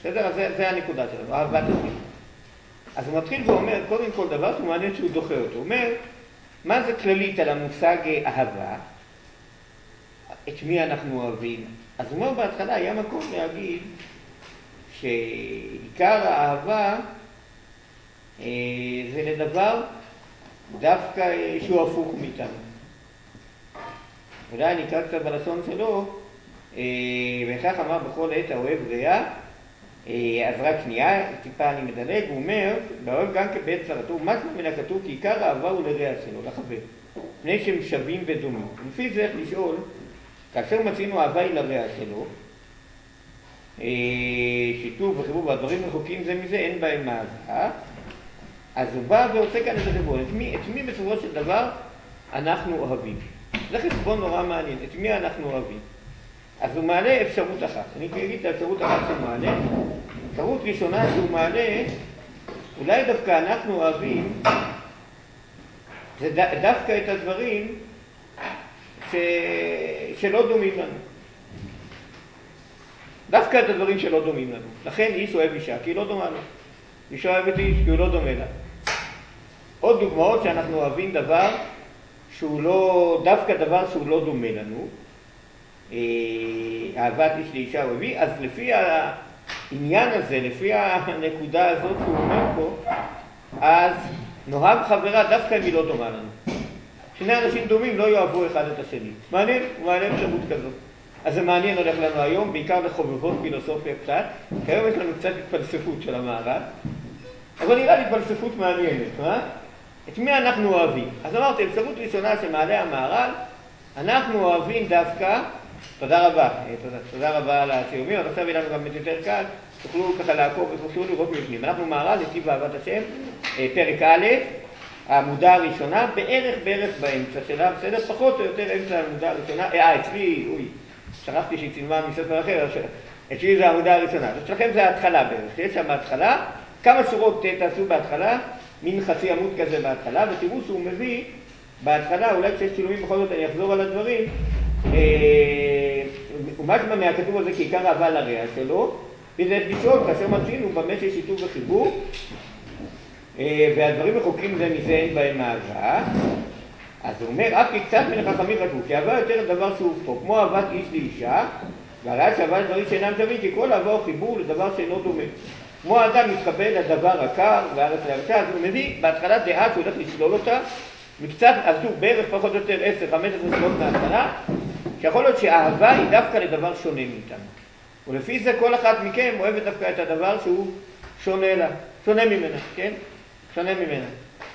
בסדר? אז זה הנקודה שלנו, אהבת השם. אז הוא מתחיל ואומר, קודם כל דבר שהוא מעניין שהוא דוחה אותו. הוא אומר, מה זה כללית על המושג אהבה? את מי אנחנו אוהבים? אז הוא אומר בהתחלה, היה מקום להגיד שעיקר האהבה זה לדבר דווקא שהוא הפוך מאיתנו. אולי אני אקרא קצת בלשון שלו, וכך אמר בכל עת האוהב רע, אז רק שנייה, טיפה אני מדלג, הוא אומר, והאוהב גם כבית צרתו, משהו מן הכתוב, כי עיקר האהבה הוא לרע שלו, לחבר, פני שהם שווים ודומים. ולפי זה איך לשאול, כאשר מצינו אהבה היא לרע שלו, שיתוף וחיבור והדברים רחוקים זה מזה, אין בהם אהבה, אז הוא בא ועושה כאן איזה חשבון, את מי בסופו של דבר אנחנו אוהבים. זה חשבון נורא מעניין, את מי אנחנו אוהבים. אז הוא מעלה אפשרות אחת, אני אגיד את האפשרות אחת שהוא מעלה, אפשרות ראשונה שהוא מעלה, אולי דווקא אנחנו אוהבים, זה דווקא את הדברים שלא דומים לנו. דווקא את הדברים שלא דומים לנו. לכן איש אוהב אישה, כי היא לא דומה לו. אישה אוהבת איש, כי הוא לא דומה לה. עוד דוגמאות שאנחנו אוהבים דבר שהוא לא, דווקא דבר שהוא לא דומה לנו, אהבת איש לאישה אוהבי, אז לפי העניין הזה, לפי הנקודה הזאת שהוא אומר פה, אז נאהב חברה דווקא אם היא לא דומה לנו. שני אנשים דומים לא יאהבו אחד את השני. מעניין, הוא מעלה אפשרות כזאת. אז זה מעניין הולך לנו היום, בעיקר לחובבות פילוסופיה קצת, כי היום יש לנו קצת התפלספות של המערב, אבל נראה לי התפלספות מעניינת, את מי אנחנו אוהבים? אז אמרתי, אפשרות ראשונה שמעלה המערב, אנחנו אוהבים דווקא, תודה רבה, תודה רבה על הסיומים, אז עכשיו יהיה לנו גם יותר קל, תוכלו ככה לעקוב ותוכלו לראות מבנים. אנחנו מערב, נתיב אהבת השם, פרק א', העמודה הראשונה, בערך באמצע שלה, בסדר? פחות או יותר אמצע העמודה הראשונה, אצלי, שכחתי שהיא צילמה מספר אחר, אצלי זה העמודה הראשונה, אז אצלכם זה ההתחלה בערך, יש שם ההתחלה, כמה שורות תעשו בהתחלה, מין חצי עמוד כזה בהתחלה, ותראו שהוא מביא בהתחלה, אולי כשיש צילומים בכל זאת אני אחזור על הדברים, ומשמע מהכתוב הזה כעיקר אהבה לרע שלו, וזה לשאול, כאשר מצינו במה שיש שיתוף וחיבור, והדברים רחוקים זה מזה אין בהם אהבה, אז הוא אומר, אף כי קצת מן החכמים חשבו, כי אהבה יותר דבר שהוא פה, כמו אהבת איש לאישה, והראה שאהבה דברים שאינם שווים, כי כל אהבה הוא חיבור לדבר שאינו דומה. כמו האדם מתקבל לדבר הקר והארץ להרצה, אז הוא מביא בהתחלה דעה שהוא הולך לשלול אותה, מקצת, אז שוב, בערך פחות או יותר 10-15 שנות מההתחלה, שיכול להיות שהאהבה היא דווקא לדבר שונה מאיתנו. ולפי זה כל אחת מכם אוהבת דווקא את הדבר שהוא שונה לה, שונה ממנה, כן? שונה ממנה.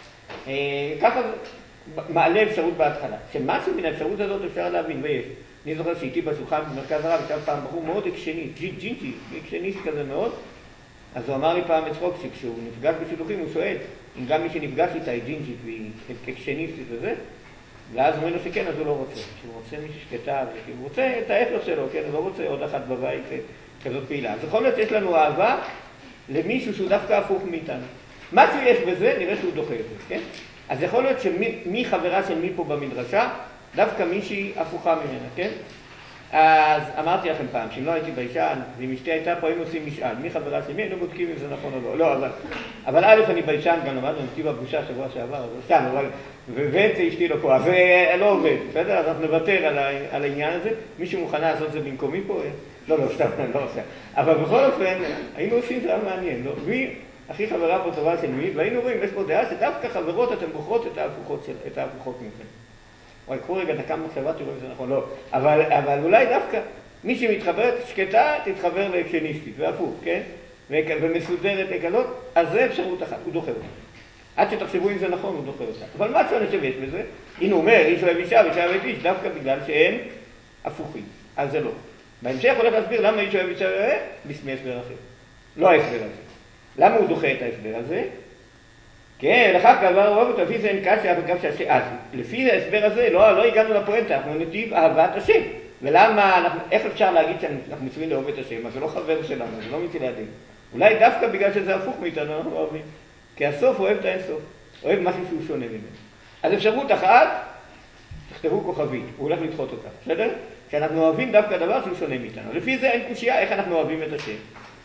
ככה מעלה אפשרות בהתחלה. שמשהו מן האפשרות הזאת אפשר להבין, ויש. אני זוכר שהייתי בשולחן במרכז הרב, ישב פעם בחור מאוד אקשניסט כזה מאוד, אז הוא אמר לי פעם בצחוק שכשהוא נפגש בשידוכים הוא שואל אם גם מי שנפגש איתה היא ג'ינג'ית והיא אקשניסטית וזה, ואז הוא אומר לו שכן, אז הוא לא רוצה. שהוא רוצה מישהי שקטה, הוא רוצה את ההפך שלו, כן? הוא לא רוצה עוד אחת בבית כזאת פעילה. אז יכול להיות שיש לנו אהבה למישהו שהוא דווקא הפוך מאיתנו. מה שיש בזה, נראה שהוא דוחה את זה, כן? אז יכול להיות שמי חברה של מי פה במדרשה, דווקא מישהי הפוכה ממנה, כן? אז אמרתי לכם פעם, שאם לא הייתי ביישן, ואם אשתי הייתה פה, היינו עושים משאל. מי חברה של מי? היינו בודקים אם זה נכון או לא. לא, אבל א', אני ביישן, גם למדנו נתיב הבושה שבוע שעבר, אז סתם, ובית אשתי לא פה, אז לא עובד, בסדר? אז אנחנו נוותר על העניין הזה. מישהו מוכנה לעשות זה במקומי פה? לא, סתם, לא עושה. אבל בכל אופן, היינו עושים, זה היה מעניין, לא? מי הכי חברה פה טובה של מי? והיינו רואים, יש פה דעה שדווקא חברות אתן בוחרות את ההפוכות מכם. וואי, קחו רגע דקה מחשבה, תראו אם זה נכון, לא. אבל אולי דווקא מי שמתחברת שקטה, תתחבר לאקשניסטית, והפוך, כן? ומסודרת לכזאת, אז זה אפשרות אחת, הוא דוחה אותה. עד שתחשבו אם זה נכון, הוא דוחה אותה. אבל מה שאני חושב יש בזה? הנה הוא אומר, איש אוהב אישה ואישה אוהבת איש, דווקא בגלל שהם הפוכים. אז זה לא. בהמשך הולך להסביר למה איש אוהב אישה ואוהב, בסמי הסבר אחר. לא ההסבר הזה. למה הוא דוחה את ההסבר הזה? כן, לכך כבר אוהב אותו, לפי זה אין קשה, אבל גם אז לפי ההסבר הזה לא הגענו לפואנטה, אנחנו נתיב אהבת השם. ולמה, איך אפשר להגיד שאנחנו מצווים לאהוב את השם? אז זה לא חבר שלנו, זה לא מצווה לידינו. אולי דווקא בגלל שזה הפוך מאיתנו, אנחנו אוהבים. כי הסוף אוהב את האינסוף, אוהב משהו שהוא שונה ממנו. אז אפשרות אחת, תכתבו כוכבית, הוא הולך לדחות אותה, בסדר? שאנחנו אוהבים דווקא דבר שהוא שונה מאיתנו. לפי זה אין קושיה איך אנחנו אוהבים את השם.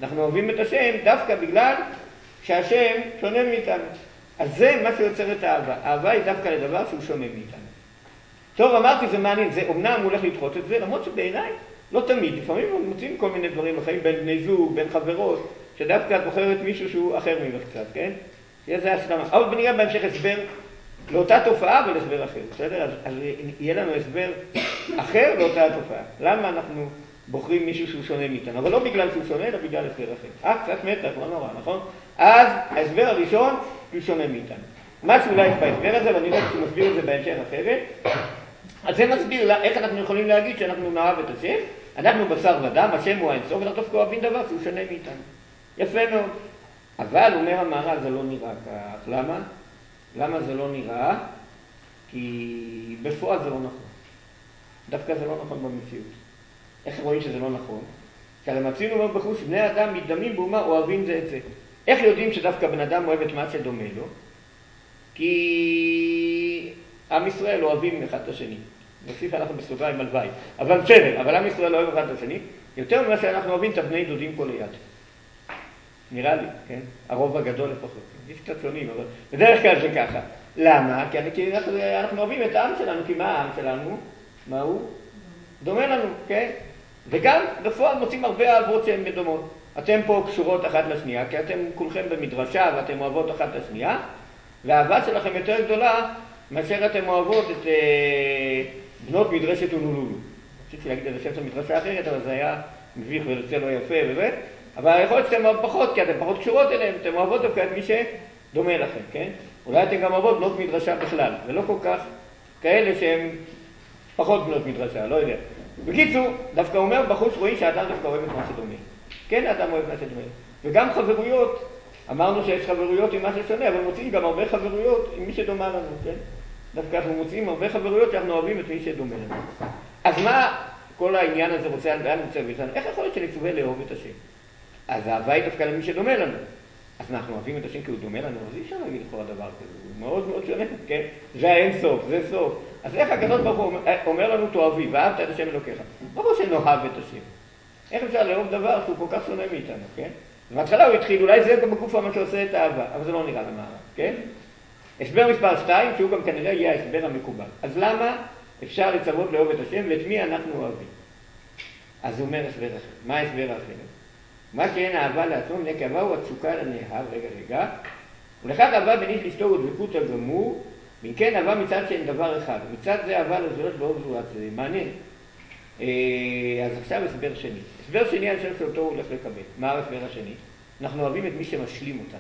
אנחנו אוהבים את השם דווקא בגלל שהשם שונה מאיתנו. אז זה מה שיוצר את האהבה. האהבה היא דווקא לדבר שהוא שונה מאיתנו. טוב, אמרתי, זה מעניין, זה אומנם הוא הולך לדחות את זה, למרות שבעיניי לא תמיד. לפעמים מוצאים כל מיני דברים בחיים, בין בני זוג, בין חברות, שדווקא את בוחרת מישהו שהוא אחר ממך קצת, כן? שיהיה זה השלמה. אבל בנראה בהמשך הסבר לאותה תופעה, אבל הסבר אחר, בסדר? אז יהיה לנו הסבר אחר לאותה תופעה. למה אנחנו בוחרים מישהו שהוא שונה מאיתנו? אבל לא בגלל שהוא שונה, אלא בגלל הסבר אחר. קצת מתח, לא נורא, נכון? אז ההסבר הראשון הוא שונה מאיתנו. מה שאולי בהסבר הזה, ואני יודע שהוא מסביר את זה בהמשך אחרת, אז זה מסביר איך אנחנו יכולים להגיד שאנחנו נאהב את השם, אנחנו בשר ודם, השם הוא האינסוף, ואנחנו דווקא אוהבים דבר שהוא שונה מאיתנו. יפה מאוד. אבל, אומר המהר"ל, זה לא נראה כך. למה? למה זה לא נראה? כי בפועל זה לא נכון. דווקא זה לא נכון במציאות. איך רואים שזה לא נכון? שהרי מצינו בחוש, בני אדם מתדמים באומה אוהבים זה את זה. איך יודעים שדווקא בן אדם אוהב את מה שדומה לו? כי עם ישראל אוהבים אחד את השני. נוסיף אנחנו בסוגריים הלוואי. אבל בסדר, אבל עם ישראל אוהב אחד את השני. יותר ממה שאנחנו אוהבים את הבני דודים כל ליד. נראה לי, כן? הרוב הגדול לפחות. יש קצת שונים, אבל בדרך כלל זה ככה. למה? כי אנחנו אוהבים את העם שלנו, כי מה העם שלנו? מה הוא? דומה לנו, כן? וגם בפועל מוצאים הרבה אהבות שהן דומות. אתם פה קשורות אחת לשנייה, כי אתם כולכם במדרשה ואתם אוהבות אחת לשנייה, והאהבה שלכם יותר גדולה מאשר אתם אוהבות את בנות מדרשת הונולולו. רציתי להגיד את זה שם של מדרשה אחרת, אבל זה היה מביך ולצא לא יפה ובאמת. אבל יכול להיות שאתם פחות, כי אתם פחות קשורות אליהם, אתם אוהבות דווקא את מי שדומה לכם, כן? אולי אתם גם אוהבות בנות מדרשה בכלל, ולא כל כך כאלה שהם פחות בנות מדרשה, לא יודע. בקיצור, דווקא אומר בחוץ רואים שהאדם דווקא אוהב את מה שדומה. כן, האדם אוהב מה שדומה. וגם חברויות, אמרנו שיש חברויות עם מה ששונה, אבל מוצאים גם הרבה חברויות עם מי שדומה לנו, כן? דווקא אנחנו מוצאים הרבה חברויות שאנחנו אוהבים את מי שדומה לנו. אז מה כל העניין הזה רוצה, לאן רוצה ואיתנו? איך יכול להיות שנצווה לאהוב את השם? אז האהבה היא דווקא למי שדומה לנו. אז אנחנו אוהבים את השם כי הוא דומה לנו, אז אי אפשר להגיד לכל הדבר כזה, הוא מאוד מאוד שונה, כן? זה האין סוף, זה סוף. אז איך הקדוש ברוך הוא אומר לנו תאהבי, ואהבת את השם אלוקיך? לא כמו שנאהב את השם. איך אפשר לאהוב דבר שהוא כל כך שונה מאיתנו, כן? ובהתחלה הוא התחיל, אולי זה בגוף מה שעושה את האהבה, אבל זה לא נראה למעלה, כן? הסבר מספר 2, שהוא גם כנראה יהיה ההסבר המקובל. אז למה אפשר לצוות לאהוב את השם ואת מי אנחנו אוהבים? אז הוא אומר הסבר אחר. מה ההסבר האחר? מה שאין אהבה לעצמו, מפני כי אהבה הוא התשוקה לנאהב, רגע, ולכך אהבה בין איש לאשתו הוא דבקות הגמור, ואם כן אהבה מצד שאין דבר אחד, מצד זה אהבה לזולת באור זולת, זה מעניין. אז עכשיו הסבר שני. הסבר שני אני חושב שאותו הוא הולך לקבל. מה ההסבר השני? אנחנו אוהבים את מי שמשלים אותנו.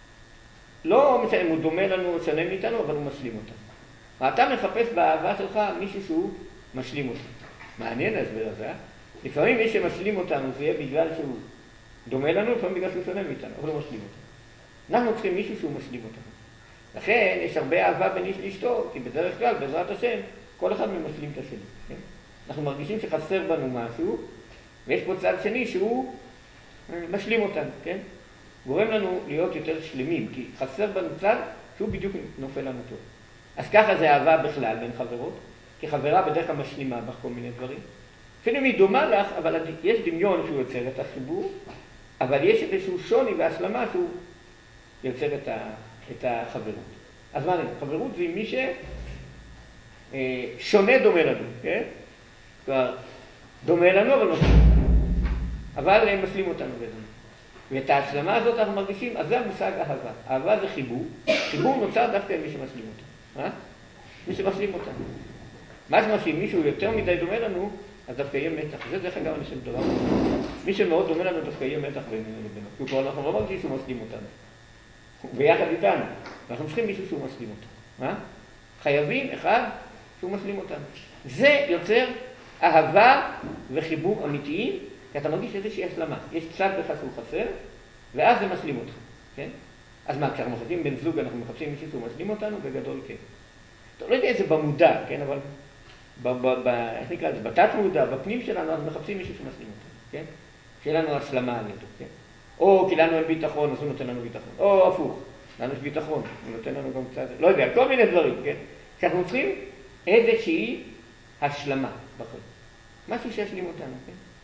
לא משנה אם הוא דומה לנו או שונה מאיתנו, אבל הוא משלים אותנו. אתה מחפש באהבה שלך מישהו שהוא משלים אותנו. מעניין ההסבר הזה, לפעמים מי שמשלים אותנו זה יהיה בגלל שהוא דומה לנו, לפעמים בגלל שהוא שונה מאיתנו, אבל הוא משלים אותנו. אנחנו צריכים מישהו שהוא משלים אותנו. לכן יש הרבה אהבה בין איש לאשתו, כי בדרך כלל, בעזרת השם, כל אחד משלים את השני. כן? אנחנו מרגישים שחסר בנו משהו, ויש פה צד שני שהוא משלים אותנו, כן? גורם לנו להיות יותר שלמים, כי חסר בנו צד שהוא בדיוק נופל לנו טוב. אז ככה זה אהבה בכלל בין חברות, כי חברה בדרך כלל משלימה בך כל מיני דברים. אפילו אם היא דומה לך, אבל יש דמיון שהוא יוצר את החיבור, אבל יש איזשהו שוני והשלמה שהוא יוצר את החברות. אז מה נראה? חברות זה מי ששונה דומה לנו, כן? כלומר, דומה לנו אבל משלים אותנו. אבל הם משלים אותנו בזה. ואת ההשלמה הזאת אנחנו מרגישים, אז זה המושג אהבה. אהבה זה חיבור. חיבור נוצר דווקא עם מי שמשלים אותנו. מי שמשלים אותנו. מה שמשלים, מישהו יותר מדי דומה לנו, אז דווקא יהיה מתח. זה דרך אגב אני חושב דבר. מי שמאוד דומה לנו דווקא יהיה מתח בינינו לבינו. כי אנחנו לא מרגישים שהוא משלים אותנו. ביחד איתנו. אנחנו צריכים מישהו שהוא משלים אותנו. חייבים אחד שהוא משלים אותנו. זה יוצר אהבה וחיבור אמיתיים, כי אתה מרגיש איזושהי השלמה. יש צד בך שהוא חסר, ואז זה משלים אותך. כן? אז מה, כשאנחנו מחפשים בן זוג, אנחנו מחפשים מישהו שהוא משלים אותנו, בגדול כן. אתה לא יודע איזה במודע, כן? אבל איך נקרא לזה? בתת מודע, בפנים שלנו, אנחנו מחפשים מישהו שמשלים אותנו, כן? שיהיה לנו השלמה על ידו, כן? או כי לנו אין ביטחון, אז הוא נותן לנו ביטחון. או הפוך, לנו יש ביטחון, הוא נותן לנו גם קצת, לא יודע, כל מיני דברים, כן? שאנחנו צריכים איזושהי השלמה בחיים. משהו שישלים אותנו, כן?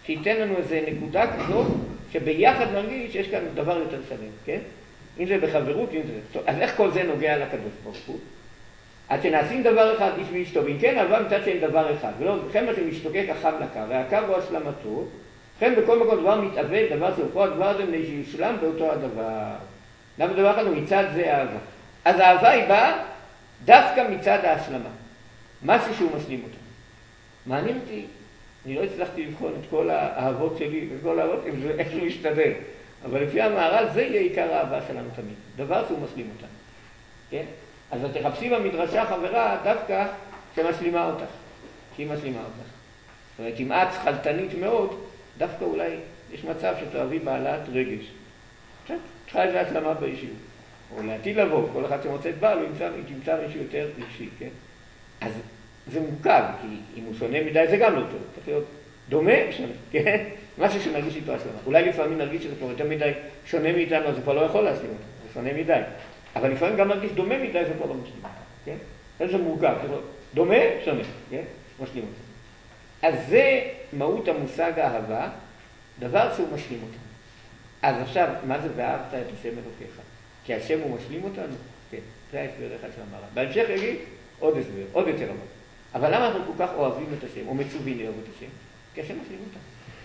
שייתן לנו איזו נקודה כזאת, שביחד נרגיש שיש כאן דבר יותר שלם, כן? אם זה בחברות, אם זה... טוב, אז איך כל זה נוגע לקדוש ברוך הוא? עד שנעשים דבר אחד, איש ואיש טוב, אם כן, אבל מצד שאין דבר אחד, ולא, לכן מה שמשתוקק החם לקר, והקר הוא השלמתו, לכן בכל מקום דבר מתאבד, דבר סופו, הדבר הזה יושלם באותו הדבר. למה דבר אחד הוא מצד זה אהבה. אז האהבה היא באה דווקא מצד ההשלמה. משהו שהוא משלים אותו. מעניין אותי, אני לא הצלחתי לבחון את כל האהבות שלי, וכל האהבות, איך שהוא ישתדל. אבל לפי המהר"ל זה יהיה עיקר האהבה שלנו תמיד. דבר שהוא משלים אותנו. כן? אז תחפשי במדרשה חברה דווקא שמשלימה אותך. שהיא משלימה אותך. זאת אומרת, אם את חלטנית מאוד, דווקא אולי יש מצב שתאהבי בעלת רגש. צריכה איזו השלמה באישיות. או לעתיד לבוא, כל אחד שמוצא את בעל, היא תמצא מישהו יותר רגשי, כן? אז זה מורכב, כי אם הוא שונה מדי זה גם לא טוב. צריך להיות דומה, שונה, כן? משהו שנרגיש איתו השלמה. אולי לפעמים נרגיש שזה כבר יותר מדי שונה מאיתנו, אז הוא כבר לא יכול להשלים אותו. זה שונה מדי. אבל לפעמים גם נרגיש דומה מדי, זה כבר לא משלים אותו, כן? זה מורכב, דומה, שונה, כן? משלים אותו. אז זה מהות המושג האהבה, דבר שהוא משלים אותנו. אז עכשיו, מה זה ואהבת את השם אלוקיך? כי השם הוא משלים אותנו? כן, זה ההסבר אחד של המהר"ל. בהמשך יגיד עוד הסבר, עוד יותר עמוק. אבל למה אנחנו כל כך אוהבים את השם, או מצווים לאהוב את השם? כי השם משלים אותנו.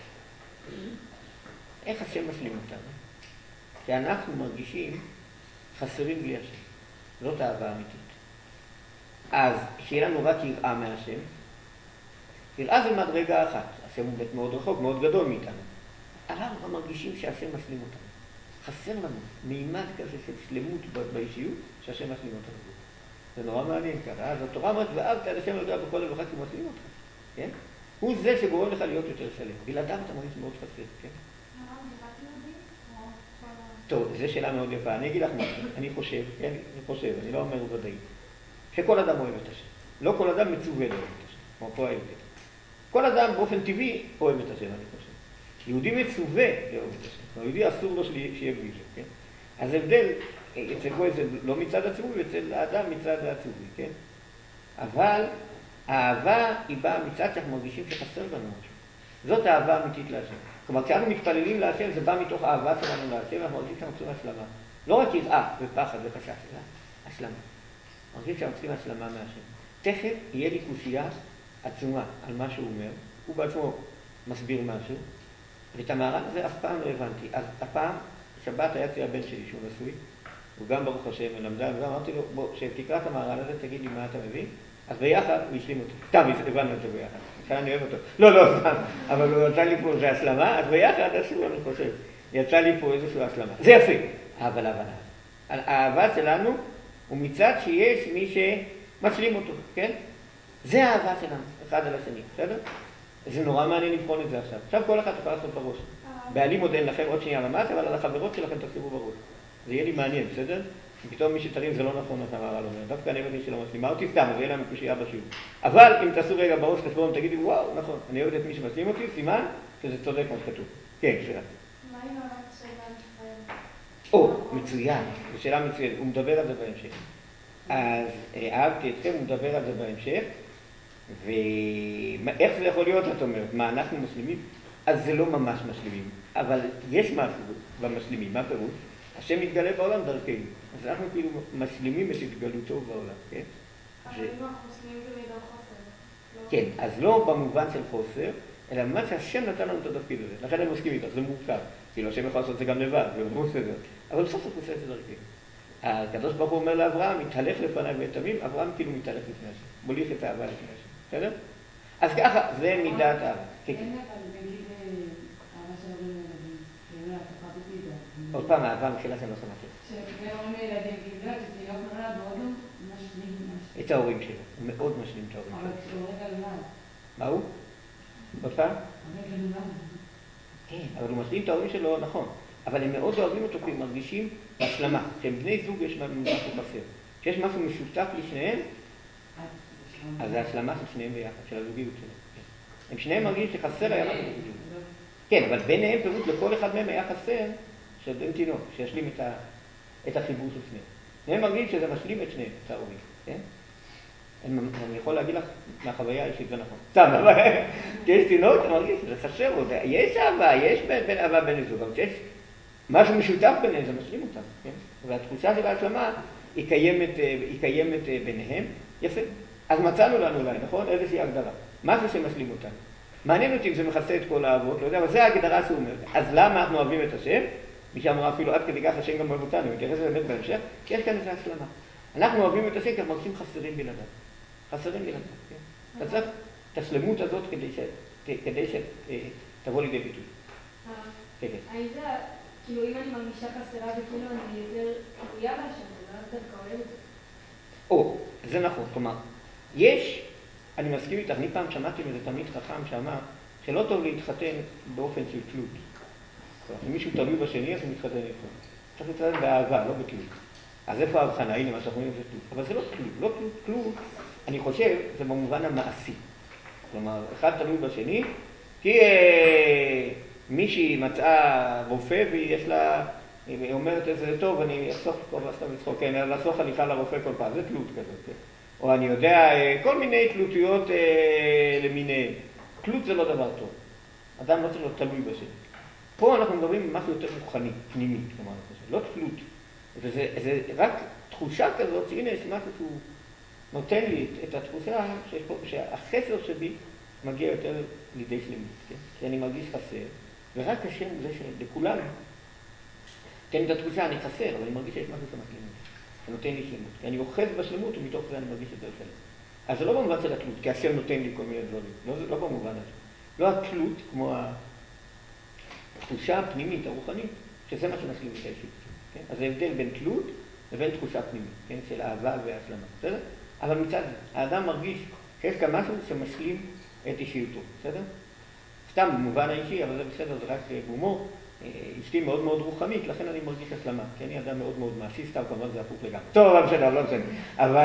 איך השם משלים אותנו? כי אנחנו מרגישים חסרים בלי השם. זאת אהבה אמיתית. אז שיהיה לנו רק יראה מהשם, יראה זה מדרגה אחת. השם הוא מאוד רחוק, מאוד גדול מאיתנו. אנחנו מרגישים שהשם משלים אותנו. חסר לנו מימד כזה של שלמות באישיות שהשם משלים אותנו. זה נורא מעניין ככה. אז התורה אומרת, ואהבת את השם אלוקיך בכל לבבך כי הוא משלים אותך. כן? הוא זה שגורם לך להיות יותר שלם. בלעדיו אתה מרגיש מאוד חסר, כן? טוב, זו שאלה מאוד יפה. אני אגיד לך משהו. אני חושב, אני לא אומר ודאי, שכל אדם אוהב את השם. לא כל אדם מצווה לאהוב את השם. כמו פה ההבדל. כל אדם באופן טבעי אוהב את השם, אני חושב. יהודי מצווה לאהוב את השם. יהודי אסור לו שיהיה בלי זה, כן? אז הבדל, אצל בו זה לא מצד הציווי, אצל האדם מצד הציווי, כן? אבל האהבה היא באה מצד שאנחנו מרגישים שחסר לנו משהו. זאת האהבה אמיתית להשם. כלומר, כשאנחנו מתפללים להשם, זה בא מתוך האהבה שלנו להשם, אנחנו מרגישים שאנחנו צריכים השלמה. לא רק יראה ופחד וחשש, אלא השלמה. מרגישים שאנחנו צריכים השלמה מהשם. תכף יהיה לי קושייה עצומה על מה שהוא אומר, הוא בעצמו מסביר משהו, ואת המהר"ל הזה אף פעם לא הבנתי. אז הפעם, שבת היה אצלי הבן שלי שהוא נשוי, הוא גם ברוך השם מלמדה, ואמרתי לו, בוא, שתקרא את המהר"ל הזה, תגיד לי מה אתה מבין, אז ביחד הוא השלים אותי. סתם, הבנו את זה ביחד. כאן אני אוהב אותו. לא, סתם, אבל הוא יצא לי פה, זה השלמה, אז ביחד, איזשהו, אני חושב, יצא לי פה איזשהו השלמה. זה יפה, אבל ההבנה. האהבה שלנו הוא מצד שיש מי שמשלים אותו, כן? זה האהבה שלנו, אחד על השני, בסדר? זה נורא מעניין לבחון את זה עכשיו. עכשיו כל אחד תוכל לעשות בראש. בעלים עוד אין לכם עוד שנייה ממש, אבל על החברות שלכם תחשבו בראש. זה יהיה לי מעניין, בסדר? פתאום מי שתרים זה לא נכון, אז המהר"ל אומר. דווקא אני אוהבת שלא משלימה אותי, סתם, אז יהיה להם קושייה בשיעור. אבל אם תעשו רגע בראש חשבון, תגידי, וואו, נכון, אני אוהבת את מי שמשלים אותי, סימן שזה צודק כמו שכתוב. כן, שאלה. מה עם אהבת השם ישראל? או, מצוין, זו שאלה מצוינת, הוא מדבר על זה בהמשך. אז אהבתי אתכם, הוא מדבר על זה בהמשך. ואיך זה יכול להיות, את אומרת? מה, אנחנו משלימים? אז זה לא ממש משלימים, אבל יש משהו במשלימים, מה פירוש? השם מתגלה בעולם דרכנו, אז אנחנו כאילו משלימים את התגלותו בעולם, כן? אבל אם אנחנו משלימים זה מידע חוסר. כן, אז לא במובן של חוסר, אלא ממש שהשם נתן לנו את התפקיד הזה, לכן אני מסכים איתך, זה מורכב, כאילו השם יכול לעשות את זה גם לבד, אבל בסוף הוא עושה את זה דרכנו. הקדוש ברוך הוא אומר לאברהם, מתהלך לפניי ותמים, אברהם כאילו מתהלך לפני השם, מוליך את האהבה לפני השם, בסדר? אז ככה, זה מידת האהבה. אין אבל נגיד אהבה של הורים לילדים, כאילו אתה פרטית איתה. עוד פעם, האהבה מחילה שאני לא שמעתי. שבין הורים לילדים, כאילו שתינוק נולד מאוד לא משלים משהו. את ההורים שלו, הוא מאוד משלים את ההורים שלו. אבל כשהוא רגע נולד. מה הוא? עוד פעם? רגע נולד. כן, אבל הוא משלים את ההורים שלו, נכון. אבל הם מאוד אוהבים אותו כי הם מרגישים בהשלמה. כשהם בני זוג יש משהו חסר. כשיש משהו משותף לשניהם, אז זה השלמה של שניהם ביחד, של הזוגיות שלהם. הם שניהם מרגישים שחסר היה משהו בזוגיות. כן, אבל ביניהם פירוט לכל אחד מהם היה חסר של בן תינוק, שישלים את החיבור של שניהם. שניהם מרגישים שזה משלים את שניהם, את ההורים, כן? אני יכול להגיד לך מהחוויה האישית, זה נכון. סתם, אבל יש תינוק, אני מרגיש, זה חסר, יש אהבה, יש בין אהבה בין זוג, אבל יש משהו משותף ביניהם, זה משלים אותם, כן? והתחושה של ההשלמה היא קיימת ביניהם. יפה. אז מצאנו לנו אולי, נכון? איזושהי הגדרה. משהו שמשלים אותם. מעניין אותי אם זה מכסה את כל האהבות, לא יודע, אבל זה ההגדרה שהוא אומר. אז למה אנחנו אוהבים את השם? מי שאמרה אפילו עד כדי כך השם גם אוהב אותנו, מתייחס באמת בהמשך, כי יש כאן איזו השלמה. אנחנו אוהבים את השם כי אנחנו מרגישים חסרים בלעדיו. חסרים בלעדיו, כן? אתה צריך את השלמות הזאת כדי שתבוא לידי ביטוי. האם זה, כאילו אם אני מרגישה חסרה וכאילו אני יותר תלויה בהשם, זה לא דווקא אוהב את זה. זה נכון, כלומר, אני מסכים איתך, אני פעם שמעתי מאיזה תלמיד חכם שאמר שלא טוב להתחתן באופן של תלות. אם מישהו תלוי בשני, אז הוא מתחתן איתו. צריך להתחתן באהבה, לא בתלות. אז איפה ההבחנה? הנה מה שאנחנו רואים זה תלות. אבל זה לא תלות, תלות, אני חושב, זה במובן המעשי. כלומר, אחד תלוי בשני, כי מישהי מצאה רופא והיא אומרת איזה טוב, אני אחסוך כל פעם לצחוק, כן, לחסוך הליכה לרופא כל פעם, זה תלות כזאת, כן. או אני יודע, כל מיני תלותיות למיניהם. תלות זה לא דבר טוב. אדם לא צריך להיות תלוי בשני. פה אנחנו מדברים על משהו יותר רוחני, פנימי, כלומר, לא תלות. וזה רק תחושה כזאת, שהנה יש משהו שהוא נותן לי את התחושה שהחסר שבי מגיע יותר לידי שלמות, כן? כי אני מרגיש חסר, ורק השם זה שלכולנו תן את התחושה, אני חסר, אבל אני מרגיש שיש משהו שמתאים לי, שנותן לי שלמות. כי אני אוחז בשלמות ומתוך זה אני מרגיש יותר שלם. אז זה לא במובן של התלות, כי השם נותן לי כל מיני דברים, לא במובן הזה. לא התלות כמו התחושה הפנימית, הרוחנית, שזה מה שמשלים את האישיות. כן? אז זה הבדל בין תלות לבין תחושה פנימית, כן? של אהבה והשלמה. בסדר? אבל מצד זה, האדם מרגיש שיש כאן משהו שמשלים את אישיותו. בסדר? סתם במובן האישי, אבל זה בסדר, זה רק בהומור. אשתי מאוד מאוד רוחנית, לכן אני מרגיש השלמה. כי אני אדם מאוד מאוד מעשי, סתם כמובן זה הפוך לגמרי. טוב, לא משנה, לא משנה.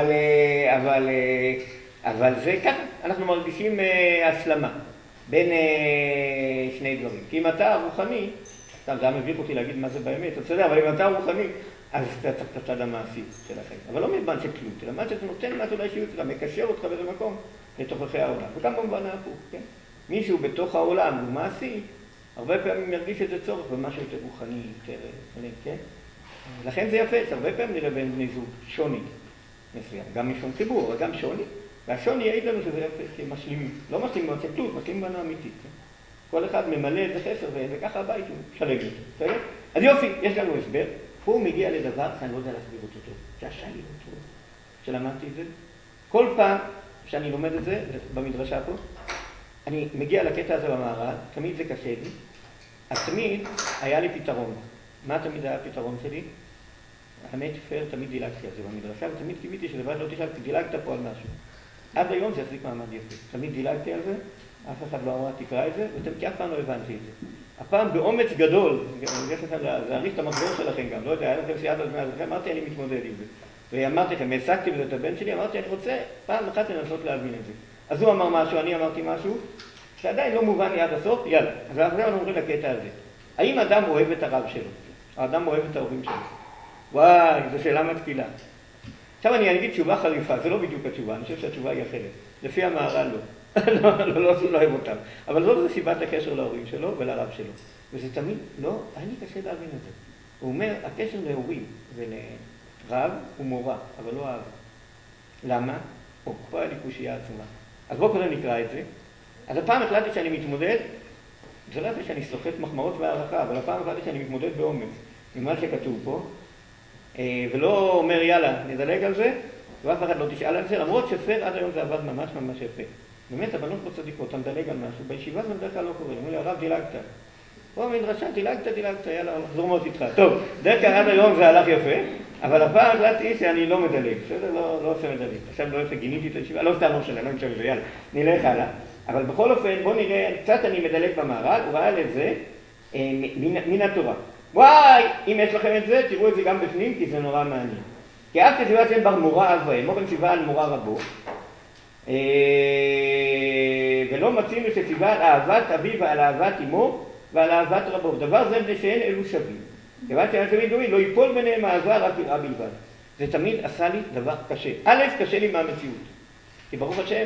אבל זה ככה, אנחנו מרגישים השלמה בין שני דברים. כי אם אתה רוחני, סתם זה היה מביך אותי להגיד מה זה באמת, אתה יודע, אבל אם אתה רוחני, אז אתה צריך את הצד המעשי של החיים. אבל לא מבן של תלות, אלא מה שזה נותן משהו לאישיות שלך, מקשר אותך באיזה מקום לתוככי העולם. וגם במובן ההפוך, כן? מישהו בתוך העולם הוא מעשי, הרבה פעמים ירגיש את זה צורך במשהו יותר רוחני, יותר שלם, כן? לכן זה יפה, שהרבה פעמים נראה בין בני זוג שוני מסוים, גם משום חיבור, אבל גם שוני, והשוני יעיד לנו שזה יפה, כמשלים, לא משלים במובן של תלות, משלים במובן האמיתי, כן? כל אחד ממלא את זה חסר, וככה הבית הוא שלם יותר, בסדר? אז יופי, יש לנו הסבר, פה הוא מגיע לדבר שאני לא יודע להסביר אותו טוב, שעשה לי לא טוב, שלמדתי את זה. כל פעם שאני לומד את זה, במדרשה פה, אני מגיע לקטע הזה במערל, תמיד זה קשה לי, אז תמיד היה לי פתרון. מה תמיד היה הפתרון שלי? האמת פר, תמיד דילגתי על זה במדרשה, ותמיד קיוויתי שדבר לא תשאל, כי דילגת פה על משהו. עד היום זה יחזיק מעמד יפה. תמיד דילגתי על זה, אף אחד לא אמר תקרא את זה, כי אף פעם לא הבנתי את זה. הפעם באומץ גדול, אני אגיד לכם להעריך את המחזור שלכם גם, לא יודע, היה לכם שיעד על זמן הזה, אמרתי אני מתמודד עם זה. ואמרתי לכם, העסקתי בזה את הבן שלי, אמרתי אני רוצה פעם אחת לנסות להבין את זה. אז הוא אמר משהו, אני אמרתי משהו, שעדיין לא מובן לי עד הסוף, יאללה. אז עכשיו אנחנו אומרים לקטע הזה. האם אדם אוהב את הרב שלו? האדם אוהב את ההורים שלו? וואי, זו שאלה מתקילה. עכשיו אני אגיד תשובה חריפה, זה לא בדיוק התשובה, אני חושב שהתשובה היא אחרת. לפי המערל לא. לא אוהב אותם. אבל זאת סיבת הקשר להורים שלו ולרב שלו. וזה תמיד, לא, היה לי קשה להבין את זה. הוא אומר, הקשר להורים ולרב הוא מורה, אבל לא אהבה. למה? פה היה לי קושייה עצומה. אז בואו קודם נקרא את זה. אז הפעם החלטתי שאני מתמודד, זה לא יפה שאני סוחט מחמאות והערכה, אבל הפעם החלטתי שאני מתמודד באומץ ממה שכתוב פה, ולא אומר יאללה, נדלג על זה, ואף אחד לא תשאל על זה, למרות שפר עד היום זה עבד ממש ממש יפה. באמת, הבנות לא צדיקות, אתה מדלג על משהו, בישיבה זה בדרך כלל לא קורה, אומרים לי, הרב דילגת. פה במדרשה, דילגת, יאללה, נחזור מאוד איתך. טוב, דרך כלל עד היום זה הלך יפה, אבל הפעם החלטתי שאני לא מדלג, בסדר? לא עושה מדלג. עכשיו לא עושה, גיניתי את הישיבה, לא סתם לא משנה, לא נשאר בזה, יאללה, נלך הלאה. אבל בכל אופן, בוא נראה, קצת אני מדלג במערל, הוא ראה לזה מן התורה. וואי, אם יש לכם את זה, תראו את זה גם בפנים, כי זה נורא מעניין. כי אף שציווה שאין בר מורה אב ואם, מוכן ציווה על מורה רבו, ולא מצינו שציווה על אהבת אביו ועל אהבת אמו ועל אהבת רבו. דבר זה מפני שאין אלו שווים. כיוון שאין שווים דומים, לא ייפול ביניהם אהבה רק יראה בלבד. זה תמיד עשה לי דבר קשה. א', קשה לי מהמציאות. כי ברוך השם,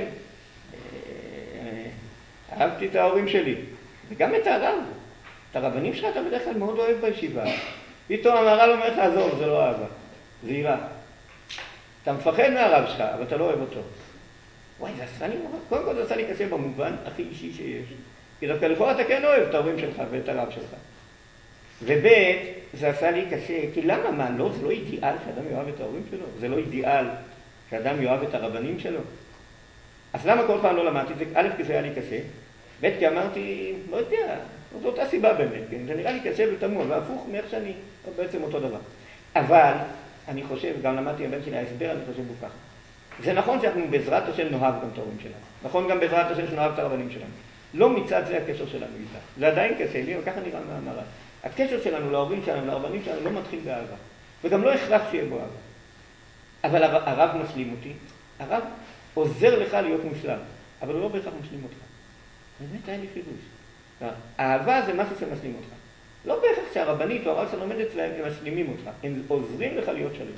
אהבתי את ההורים שלי, וגם את הרב. את הרבנים שלך אתה בדרך כלל מאוד אוהב בישיבה. פתאום המהר"ל אומר לך, עזוב, זה לא אהבה, זה יראה. אתה מפחד מהרב שלך, אבל אתה לא אוהב אותו. וואי, זה עשה לי נורא. קודם כל זה עשה לי קשה במובן הכי אישי שיש. כי דווקא לכאורה אתה כן אוהב את ההורים שלך ואת הרב שלך. וב' זה עשה לי קשה, כי למה, מה, לא, זה לא אידיאל שאדם יאהב את ההורים שלו? זה לא אידיאל שאדם יאהב את הרבנים שלו? אז למה כל פעם לא למדתי? א', כי זה היה לי קשה, ב', כי אמרתי, לא יודע, זו אותה סיבה באמת, כן? זה נראה לי קשה ותמוה, והפוך מאיך שאני, בעצם אותו דבר. אבל, אני חושב, גם למדתי הבן שלי, ההסבר, אני חושב הוא ככה. זה נכון שאנחנו בעזרת השם נאהב גם את ההורים שלנו. נכון גם בעזרת השם שנאהב את הרבנים שלנו. לא מצד זה הקשר שלנו איתה. זה עדיין קשה לי, אבל ככה נראה מהמהר"ל. הקשר שלנו להורים שלנו, לרבנים שלנו, לא מתחיל באהבה. וגם לא הכרח שיהיה בו אהבה. אבל הרב משלים אותי. הרב עוזר לך להיות מושלם, אבל הוא לא בהכרח משלים אותך. באמת היה לי חידוש. האהבה זה משהו שמשלים אותך. לא בהכרח שהרבנית או הרב שלומד אצלהם הם משלימים אותך. הם עוזרים לך להיות שלם.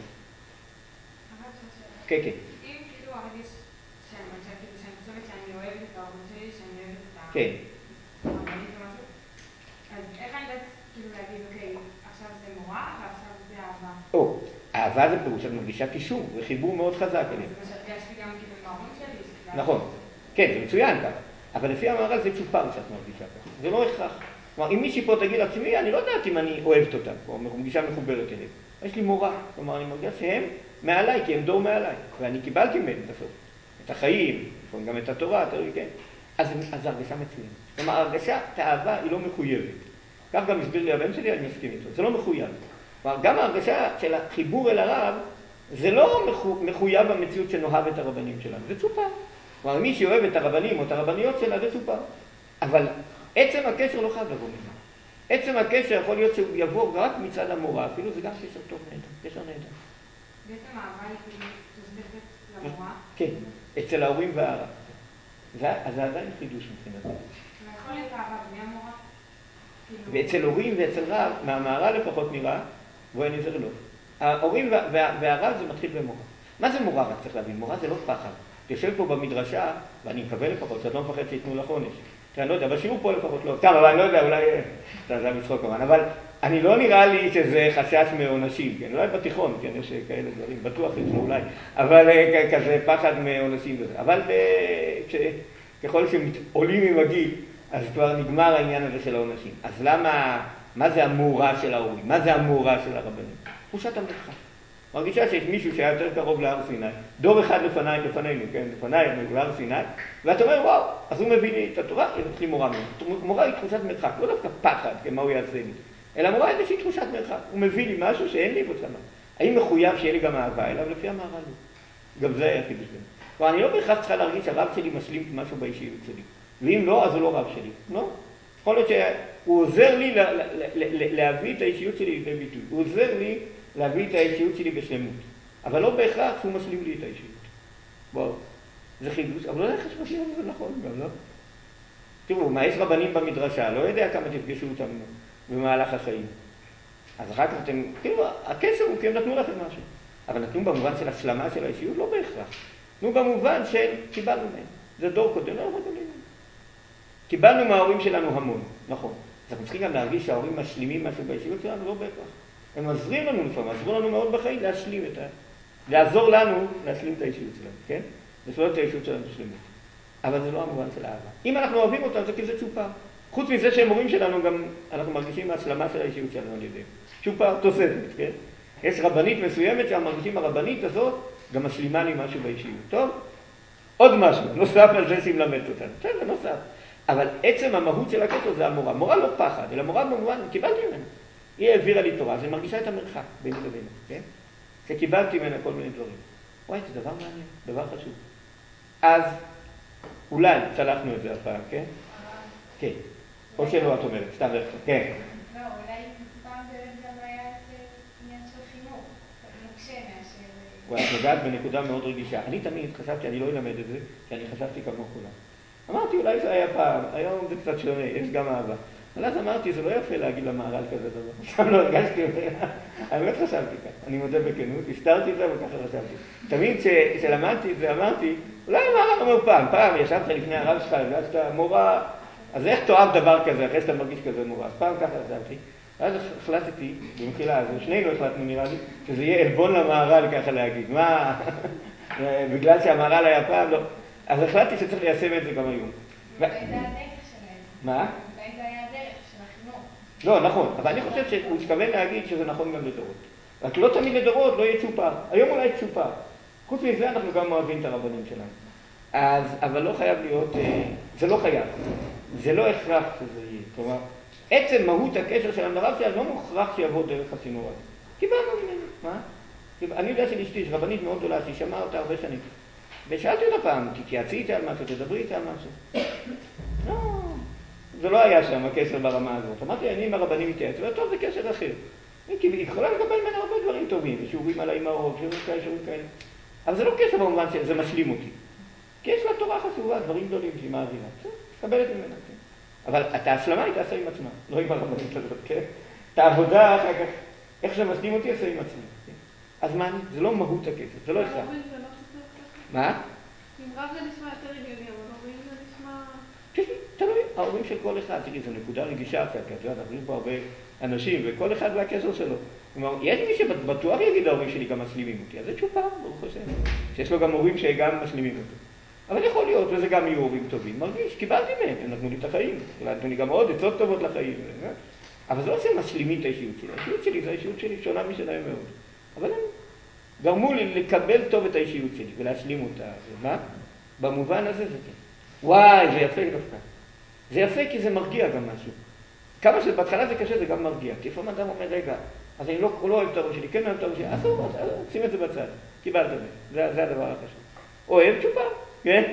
כן, כן. אם כאילו הרב יש שאני חושבת שאני אוהבת את ההורים שלי, שאני אוהבת את הרבנית או משהו, אז איך אני יודעת כאילו להגיד, אוקיי, עכשיו זה מורה ועכשיו זה אהבה? אהבה זה פירוש, את מרגישה קישור, זה חיבור מאוד חזק אליהם. זה מה שיש לי גם כאילו עם ההורים שלי. נכון, כן, זה מצוין ככה. אבל לפי המהר"ל זה צ'ופר שאת מרגישה ככה. זה לא הכרח. כלומר, אם מישהי פה תגיד לעצמי, אני לא יודעת אם אני אוהבת אותם, או מרגישה מחוברת אליהם. יש לי מורה, כלומר, אני מרגישה שהם מעליי, כי הם דור מעליי. ואני קיבלתי מהם בסוף. את החיים, גם את התורה, תראי, כן? אז זה הרגשה מצוינת. כלומר, הרגשה, את האהבה היא לא מחויבת. כך גם הסביר לי הבן שלי, אני מסכים איתו. זה לא מחויב. כלומר, גם ההרגשה של החיבור אל הרב, זה לא מחויב במציאות שנאהב את הרבנים שלנו. זה צ'ופר. כלומר, מי שאוהב את הרבנים או את הרבניות שלה, זה צ'ופר. אבל עצם הקשר לא חייב לבוא ממנו. עצם הקשר יכול להיות שהוא יבוא רק מצד המורה, אפילו זה גם קשר טוב נהדר, קשר נהדר. בעצם האהבה היא תוספת למורה? כן, אצל ההורים והרב. אז זה עדיין חידוש מבחינתי. מה יכול להיות אהבה בלי המורה? ואצל הורים ואצל רב, מהמהר"ל לפחות נראה, בואי נזר לא. ההורים והרב זה מתחיל במורה. מה זה מורה? רק צריך להבין, מורה זה לא פחד. תשב פה במדרשה, ואני מקווה לפחות, שאת לא מפחד שיתנו לך עונש. אני לא יודע, בשיעור פה לפחות לא. טוב, אבל אני לא יודע, אולי... זה מצחוק כמובן, אבל אני לא נראה לי שזה חשש מעונשים, כן? אולי בתיכון, כן? יש כאלה דברים, בטוח יש אולי, אבל כזה פחד מעונשים וזה. אבל ככל שעולים עם הגיל, אז כבר נגמר העניין הזה של העונשים. אז למה, מה זה המאורה של ההורים? מה זה המאורה של הרבנים? תחושת המרחק. מרגישה שיש מישהו שהיה יותר קרוב להר סיני, דור אחד לפנינו, כן, לפניי, להר סיני, ואתה אומר, וואו, אז הוא מביא לי את התורה, יש לי מורה ממנו. מורה היא תחושת מרחק, לא דווקא פחד, כן, מה הוא יעשה לי, אלא מורה היא איזושהי תחושת מרחק. הוא מביא לי משהו שאין לי בצמה. האם מחויב שיהיה לי גם אהבה אליו? לפי המהר"ל לא. גם זה היה חידוש בשבילי. כלומר, אני לא בהכרח צריכה להרגיש שהרב שלי משלים משהו באישיות שלי. ואם לא, אז הוא לא רב שלי. לא? יכול להיות שהוא עוזר לי להביא את האישיות שלי לידי ביטוי. הוא עוזר לי להביא את האישיות שלי בשלמות. אבל לא בהכרח שהוא משלים לי את האישיות. בואו, זה חידוש, אבל לא יודע איך שמשלים את זה נכון גם, לא? תראו, מה יש רבנים במדרשה? לא יודע כמה תפגשו אותם במהלך החיים. אז אחר כך אתם, כאילו, הקשר הוא כי הם נתנו לכם משהו. אבל נתנו במובן של השלמה של האישיות? לא בהכרח. נתנו במובן של קיבלנו מהם. זה דור קודם, לא יכול להיות. קיבלנו מההורים שלנו המון, נכון. אז אנחנו צריכים גם להרגיש שההורים משלימים משהו באישיות שלנו, לא בהכרח. הם עוזרים לנו לפעמים, עזרו לנו מאוד בחיים להשלים את לעזור לנו להשלים את האישיות שלנו, כן? לשלול את האישיות שלנו בשלמות. אבל זה לא המובן של האהבה. אם אנחנו אוהבים אותם, זה כי זה צ'ופר. חוץ מזה שהם הורים שלנו, גם אנחנו מרגישים מהשלמה של האישיות שלנו על ידיהם. צ'ופר תוספת, כן? יש רבנית מסוימת שאנחנו מרגישים הרבנית הזאת, גם משלימה לי משהו באישיות. טוב? עוד משהו, נוסף על זה שהיא מלמדת אותנו. זה נוסף. אבל עצם המהות של הקטע זה המורה. מורה לא פחד, אלא מורה במובן, קיבלתי ממנה. היא העבירה לי תורה, אז אני מרגישה את המרחק ביני לבינו, כן? שקיבלתי ממנה כל מיני דברים. וואי, זה דבר מעניין, דבר חשוב. אז אולי צלחנו את זה הפעם, כן? כן. או שלא, את אומרת, סתם לך, כן. לא, אולי פעם באמת גם היה את עניין של חינוך, מוקשה מאשר... וואי, את נוגעת בנקודה מאוד רגישה. אני תמיד חשבתי, אני לא אלמד את זה, כי אני חשבתי כמו כולם. אמרתי, אולי זה היה פעם, היום זה קצת שונה, יש גם אהבה. אבל אז אמרתי, זה לא יפה להגיד למהר"ל כזה דבר. עכשיו לא הרגשתי, אני לא חשבתי ככה, אני מודה בכנות, הסתרתי את זה וככה חשבתי. תמיד כשלמדתי את זה אמרתי, אולי המהר"ל אומר פעם ישבת לפני הרב שלך, הרגשת מורה, אז איך תאהב דבר כזה, אחרי שאתה מרגיש כזה מורה? אז פעם ככה חשבתי, ואז החלטתי, במחילה, אז שנינו החלטנו נראה לי, שזה יהיה עלבון למהר"ל ככה להגיד. מה? בגלל שהמהר"ל היה פעם, לא. אז החלטתי שצריך ליישם את זה גם היום. אולי זה הדרך שלהם. מה? אולי זה היה הדרך של החינוך. לא, נכון, אבל אני חושב שהוא התכוון להגיד שזה נכון גם לדורות. רק לא תמיד לדורות, לא יהיה צ'ופר. היום אולי צ'ופר. חוץ מזה אנחנו גם אוהבים את הרבנים שלנו. אז, אבל לא חייב להיות, זה לא חייב. זה לא הכרח שזה יהיה. כלומר, עצם מהות הקשר שלנו לרב שלנו לא מוכרח שיבוא דרך הצינור הזה. קיבלנו ממנו, מה? אני יודע של אשתי, רבנית מאוד גדולה, שהיא שמעה אותה הרבה שנים. ושאלתי אותה פעם, תתייעצי איתה על משהו, תדברי איתה על משהו. לא, זה לא היה שם הקשר ברמה הזאת. אמרתי, אני עם הרבנים מתייעץ, וטוב, זה קשר אחר. היא יכולה לקבל ממנו הרבה דברים טובים, ושיעורים על האימהות, שיעורים כאלה. אבל זה לא קשר במובן שזה משלים אותי. כי יש לה תורה חשובה, דברים גדולים שהיא מעבירה. תקבלת ממנה, כן. אבל את ההשלמה היא תעשה עם עצמה, לא עם הרבנית הזאת, כן? את העבודה אחר כך, איך שמשלים אותי, עשה עם עצמי. אז מה, זה לא מהות הקשר, זה לא הכרח. מה? עם רב זה נשמע יותר הגיוני, אבל הורים זה נשמע... תלוי, ההורים של כל אחד, תראי, זו נקודה רגישה קצת, כי אנחנו רואים פה הרבה אנשים, וכל אחד והקשר שלו. כלומר, יש מי שבטוח יגיד, ההורים שלי גם משלימים אותי, אז זה צ'ופר, ברוך השם. שיש לו גם הורים שגם משלימים אותו. אבל יכול להיות, וזה גם יהיו הורים טובים. מרגיש, קיבלתי מהם, הם נתנו לי את החיים. נתנו לי גם עוד עצות טובות לחיים. אבל זה לא שהם משלימים את האישיות שלי. האישיות שלי זה האישיות שלי שונה משלהם מאוד. אבל הם גרמו לי לקבל טוב את האישיות שלי ולהשלים אותה. ומה? במובן הזה זה כן. וואי, זה יפה דווקא. זה יפה כי זה מרגיע גם משהו. כמה שבהתחלה זה קשה, זה גם מרגיע. כי לפעמים אדם אומר, רגע, אז אני לא אוהב את ההורים שלי, כן אוהב את ההורים שלי, אז שים את זה בצד. קיבלת זה. זה הדבר החשוב. אוהב צ'ופר, כן?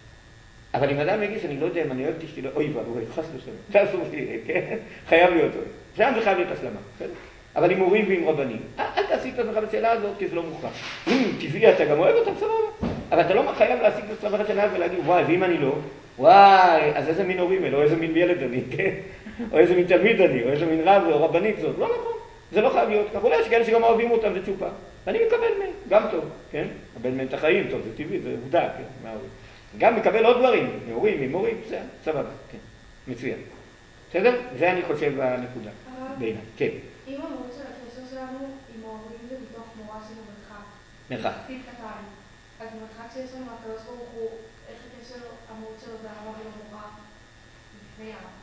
אבל אם אדם יגיד שאני לא יודע אם אני אוהב את אשתי, אוי ואבוי, חס ושלום. זה אסור שיהיה, כן? חייב להיות אוהב. שם זה חייב להיות השלמה, בסדר? אבל עם הורים ועם רבנים, אל תעסיק את עצמך בשאלה הזאת, כי זה לא מוכרח. אם טבעי אתה גם אוהב אותם, סבבה. אבל אתה לא חייב להעסיק את עצמך בשאלה ולהגיד, וואי, ואם אני לא, וואי, אז איזה מין הורים אלה, או איזה מין ילד אני, כן? או איזה מין תלמיד אני, או איזה מין רב או רבנית זאת. לא נכון, זה לא חייב להיות כך. אולי יש כאלה שגם אוהבים אותם, זה צ'ופר. ואני מקבל מהם, גם טוב, כן? מקבל מהם את החיים, טוב, זה טבעי, זה עובדה, כן? מההורים. גם מקבל עוד דברים, מהורים, ממורים, זה סבבה, כן, מצוין. בסדר? זה אני חושב בנקודה, בעיניי, כן. אם המהות של הקשר שלנו עם ההורים זה בתוך מורה של המרחק. מרחק. יחסית קטן. אז המרחק שיש לנו מהקדוש ברוך הוא, איך הקשר המהות שלו זה אהבה ולא מורה לפני אהבה.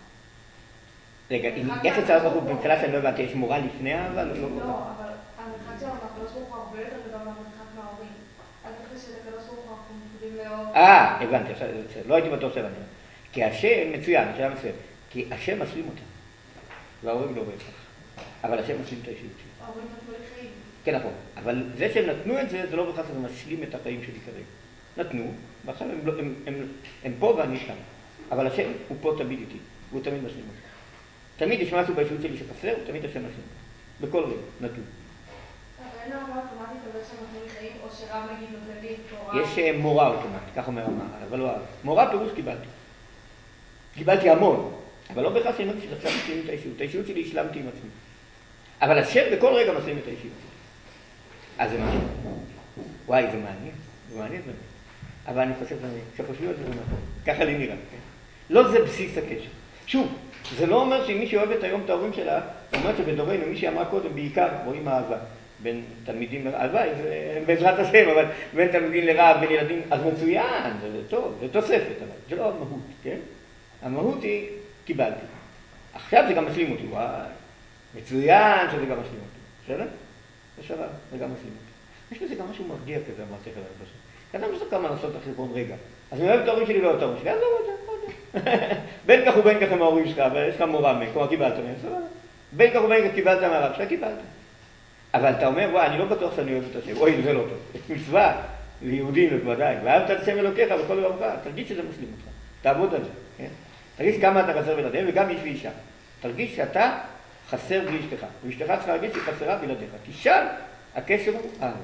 רגע, איך אצל ברוך הוא, במחילה שאני לא הבנתי, יש מורה לפני אהבה? לא, אבל המרחק שלנו מהקדוש ברוך הוא הרבה יותר גדול מהמרחק מההורים. אז איך שאת הקדוש ברוך הוא אנחנו מקבלים לאור... הבנתי, לא הייתי בטוח שהבנתי. כי השם מצוין, השם מצוין. כי השם משלים אותה. וההורים לא בהכרח. אבל השם משלים את האישיות שלי. ההורים נתנו לי חיים. כן, נכון. אבל זה שהם נתנו את זה, זה לא בהכרח שזה משלים את החיים שלי כרגע. נתנו, ועכשיו הם פה ואני שם. אבל השם הוא פה תמיד איתי, והוא תמיד משלים אותה. תמיד יש משהו באישיות שלי שחסר, ותמיד השם משלים אותה. בכל רגע, נתנו. אבל אין אהבה אוטומטית על זה שהם נתנו לי חיים, או שרב נגיד נותן לי תורה? יש מורה אוטומטית, כך אומר המהר"ל, אבל לא אהבה. מורה פירוש קיבלתי. קיבלתי המון, אבל לא בהכרח שאני מרגיש שעכשיו משלים את האישיות. האישיות שלי השלמתי עם עצמי. אבל השם בכל רגע משלים את האישיות שלי. אז זה משהו. וואי, זה מעניין. זה מעניין באמת. אבל אני חושב שחושבים על זה נכון. ככה לי נראה. כן? לא זה בסיס הקשר. שוב, זה לא אומר שאם מי שאוהבת היום את ההורים שלה, זאת אומרת שבדורנו, מי שאמרה קודם, בעיקר רואים אהבה. בין תלמידים לרב, הלוואי, זה בעזרת השם, אבל בין תלמידים לרב, בין ילדים, אז מצוין, זה טוב, זה תוספת, אבל זה לא המהות, כן? המהות היא, קיבלתי. עכשיו זה גם משלים אותי, וואי, מצוין שזה גם משלים אותי. בסדר? זה שווה, זה גם משלים אותי. יש בזה גם משהו מרגיע כזה, אמרתי לך לרב השם. כאדם יש לו כמה לעשות את החשבון רגע. אז אני אוהב את ההורים שלי, לא אוהב את ההורים שלי, אז לא יודע, לא יודע. בין כך ובין כך הם ההורים שלך, ויש לך מורה מהם, כלומר קיבלת מהם, סבבה. בין כך ובין כך קיבלת מהרב שלך, קיבלת. אבל אתה אומר, וואי, אני לא בטוח שאני אוהב את השם. אוי, זה לא טוב. יש מצווה ליהודים, בוודאי. ואהבת את השם אלוקיך בכל לבבך. תרגיש שזה משלים אותך. תעבוד על זה. כן? תרגיש כמה אתה חסר בלעדיהם, וגם איש ואישה. תרגיש שאתה חסר באשתך. ואשתך צריכה להרגיש שהיא חסרה בלעדיך. כי שם הקשר הוא אהבה.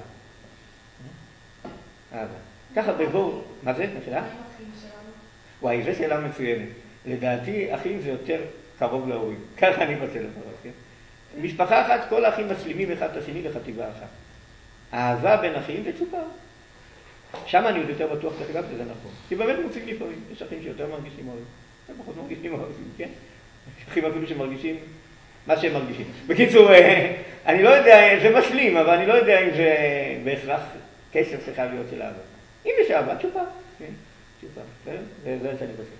אהבה. ככה בבור... מה זה? מה שאלה? וואי, זו שאלה מצוינת. לדעתי, אחים זה יותר קרוב להורים. ככה אני רוצה לפרט, כן? משפחה אחת, כל האחים משלימים אחד את השני לחטיבה אחת. אהבה בין אחים זה צ'ופר. שם אני עוד יותר בטוח שתגב שזה נכון. כי באמת מוצאים לפעמים, יש אחים שיותר מרגישים הורים. הם פחות מרגישים הורים, כן? יש אחים אפילו שמרגישים מה שהם מרגישים. בקיצור, אני לא יודע, זה משלים, אבל אני לא יודע אם זה בהכרח קשר שחייב להיות של אהבה. אם יש אהבה, צ'ופר. כן, צ'ופר. זה שאני חושב.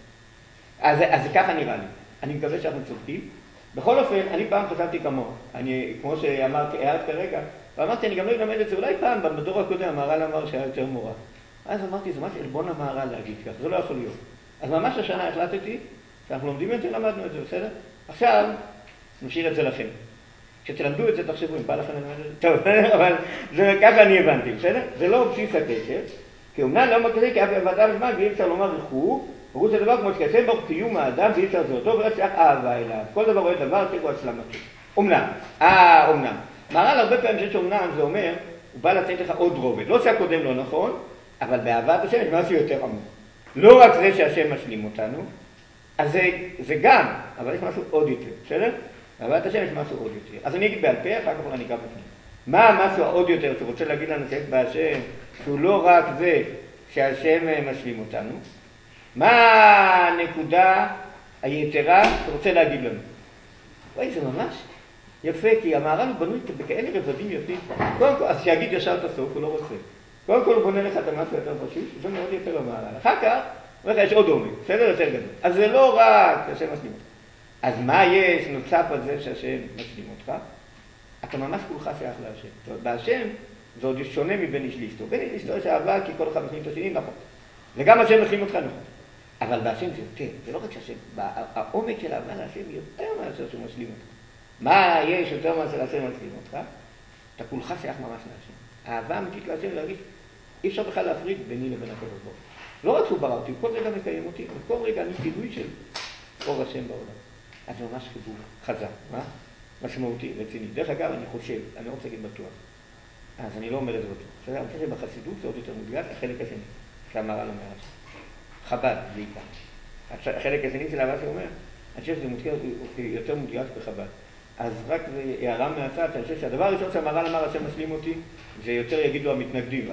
אז ככה נראה לי. אני מקווה שאנחנו צודקים. בכל אופן, אני פעם חשבתי כמוה. כמו שאמרתי, הערת כרגע, ואמרתי, אני גם לא אלמד את זה, אולי פעם, בדור הקודם, המהר"ל אמר שהיה יותר מורה. אז אמרתי, זה מה שעלבון למהר"ל להגיד כך, זה לא יכול להיות. אז ממש השנה החלטתי, שאנחנו לומדים את זה, למדנו את זה, בסדר? עכשיו, נשאיר את זה לכם. כשתלמדו את זה, תחשבו, אם בא לכם ללמד את זה, טוב, אבל ככה אני הבנתי, בסדר? זה לא בסיס הקשר, כי אומנם לא מקרה, כי אף עבדה בזמן, ואי אפשר לומר ריחוק, ורוץ הדבר כמו שקסם בו קיום האדם, ואי אפשר זהותו, ורק שייך אהבה אליו. כל דבר רואה דבר, תראו השלמתו. אומנם, אומנם. מהר"ל הרבה פעמים שיש אומנם, זה אומר, הוא בא לתת לך עוד רובד. לא שהקודם לא נכון, אבל באהבת השם יש משהו יותר עמוק. לא רק זה שהשם משלים אותנו, אז זה גם, אבל יש משהו עוד יותר, בסדר? באהבת השם יש משהו עוד יותר. אז אני אגיד בעל פה, אחר כך אני אקרא בפנים. מה המשהו העוד יותר שרוצה להגיד לנו שיש בהשם, שהוא לא רק זה שהשם משלים אותנו? מה הנקודה היתרה שרוצה להגיד לנו? אוי, זה ממש יפה, כי המהר"ל הוא בנוי בכאלה רבדים יפים. קודם כל, אז שיגיד ישר את הסוף, הוא לא רוצה. קודם כל הוא בונה לך את המשהו יותר פשוט, זה מאוד יפה המהר"ל. אחר כך, הוא אומר לך, יש עוד עומק, בסדר יותר גדול. אז זה לא רק שהשם משלים אותך. אז מה יש נוסף על זה שהשם משלים אותך? אתה ממש כולך שייך להשם. זאת אומרת, בהשם זה עוד שונה מבין איש לאשתו. בין איש לאשתו יש אהבה, כי כל אחד משלים את השני, נכון. וגם השם משלים אותך, נכון. אבל בהשם זה יותר, זה לא רק שהשם, העומק של אהבה להשם יותר מאשר שהוא משלים אותך. מה יש יותר מאשר השם משלים אותך? אתה כולך שייך ממש להשם. האהבה האמיתית להשם להרגיש, אי אפשר בכלל להפריד ביני לבין הקדוש ברוך הוא. לא רק שהוא ברא אותי, כל רגע מקיים אותי, וכל רגע אני פיגוי של אור השם בעולם. אז זה ממש חיבור חזק, משמעותי, רציני. דרך אגב, אני חושב, אני לא רוצה להגיד בטוח. אז אני לא אומר את זה בטוח. אני חושב שבחסידות זה עוד יותר מודגש, החלק השני, שהמהר"ל אומר על זה. חב"ד, בעיקר. החלק השני של אהבה שאומר, אני חושב שזה יותר מודגש בחב"ד. אז רק הערה מהצד, אני חושב שהדבר הראשון שהמהר"ל אמר, השם משלים אותי, זה יותר יגידו המתנגדים,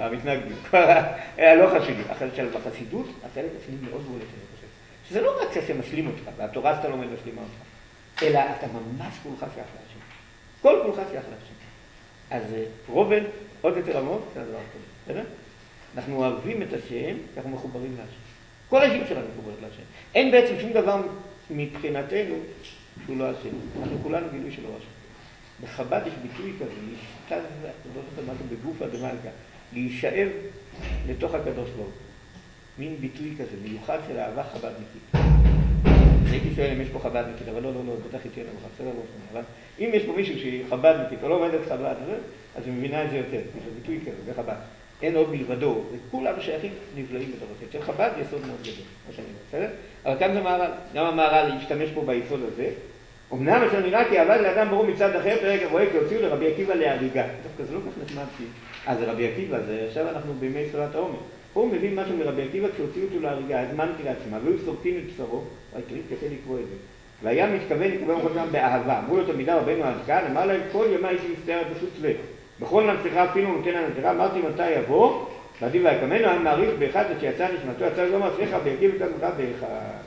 כבר לא חסידים. בחסידות, החלק השני מאוד בולט, אני חושב. שזה לא רק שהשם משלים אותך, והתורה שאתה לומד משלימה אותך, אלא אתה ממש כולך שייך להשם. כל כולך שייך להשם. אז רובד עוד יותר עמוק, זה הדבר כזה, בסדר? אנחנו אוהבים את השם, אנחנו מחוברים להשם. כל האישים שלנו מחוברת להשם. אין בעצם שום דבר מבחינתנו שהוא לא השם. אנחנו כולנו גילוי שלא השם. בחב"ד יש ביטוי כזה, להשתז, לא זוכר משהו בגוף הדמלכה, להישאב לתוך הקדוש ברוך הוא. מין ביטוי כזה, מיוחד של אהבה חב"דניקית. הייתי שואל אם יש פה חב"דניקית, אבל לא, בטח איתי עליו, בסדר לא שונה. אבל אם יש פה מישהו שהיא חב"דניקית, או לא עומדת חב"ד, אז היא מבינה את זה יותר, כי זה ביטוי כזה, זה חב"ד. אין עוד מלבדו, וכולנו שייכים נפלאים בדורות. אצל חב"ד יסוד מאוד גדול, מה שאני אומר, בסדר? אבל כאן זה מהר"ל, גם המהר"ל להשתמש פה ביסוד הזה. אמנם אשר נראה כי אהבה לאדם ברור מצד אחר, פרק רואה כי הוציאו לרבי עקיבא להריגה. דווקא זה לא כך נחמד, כי זה רבי עקיבא, עכשיו אנחנו בימי ספירת העומר. פה הוא מבין משהו מרבי עקיבא כשהוציאו אותו להריגה, הזמן קריאת שמע, והיו סורקים את בשרו, והקריב קשה לקרוא את זה. והיה מתכוון לקרוא אותם באהבה. אמרו לו תלמידיו רבנו עד כאן, אמר להם כל ימי הייתי מסתער פשוט צווה. בכל נפשך אפילו נותן הנפשך, אמרתי מתי יבוא, ועדי ויקמנו, אני מעריך באחד עד שיצא נשמתו, יצא לא מעשיך, ויקיב את עצמך באחד.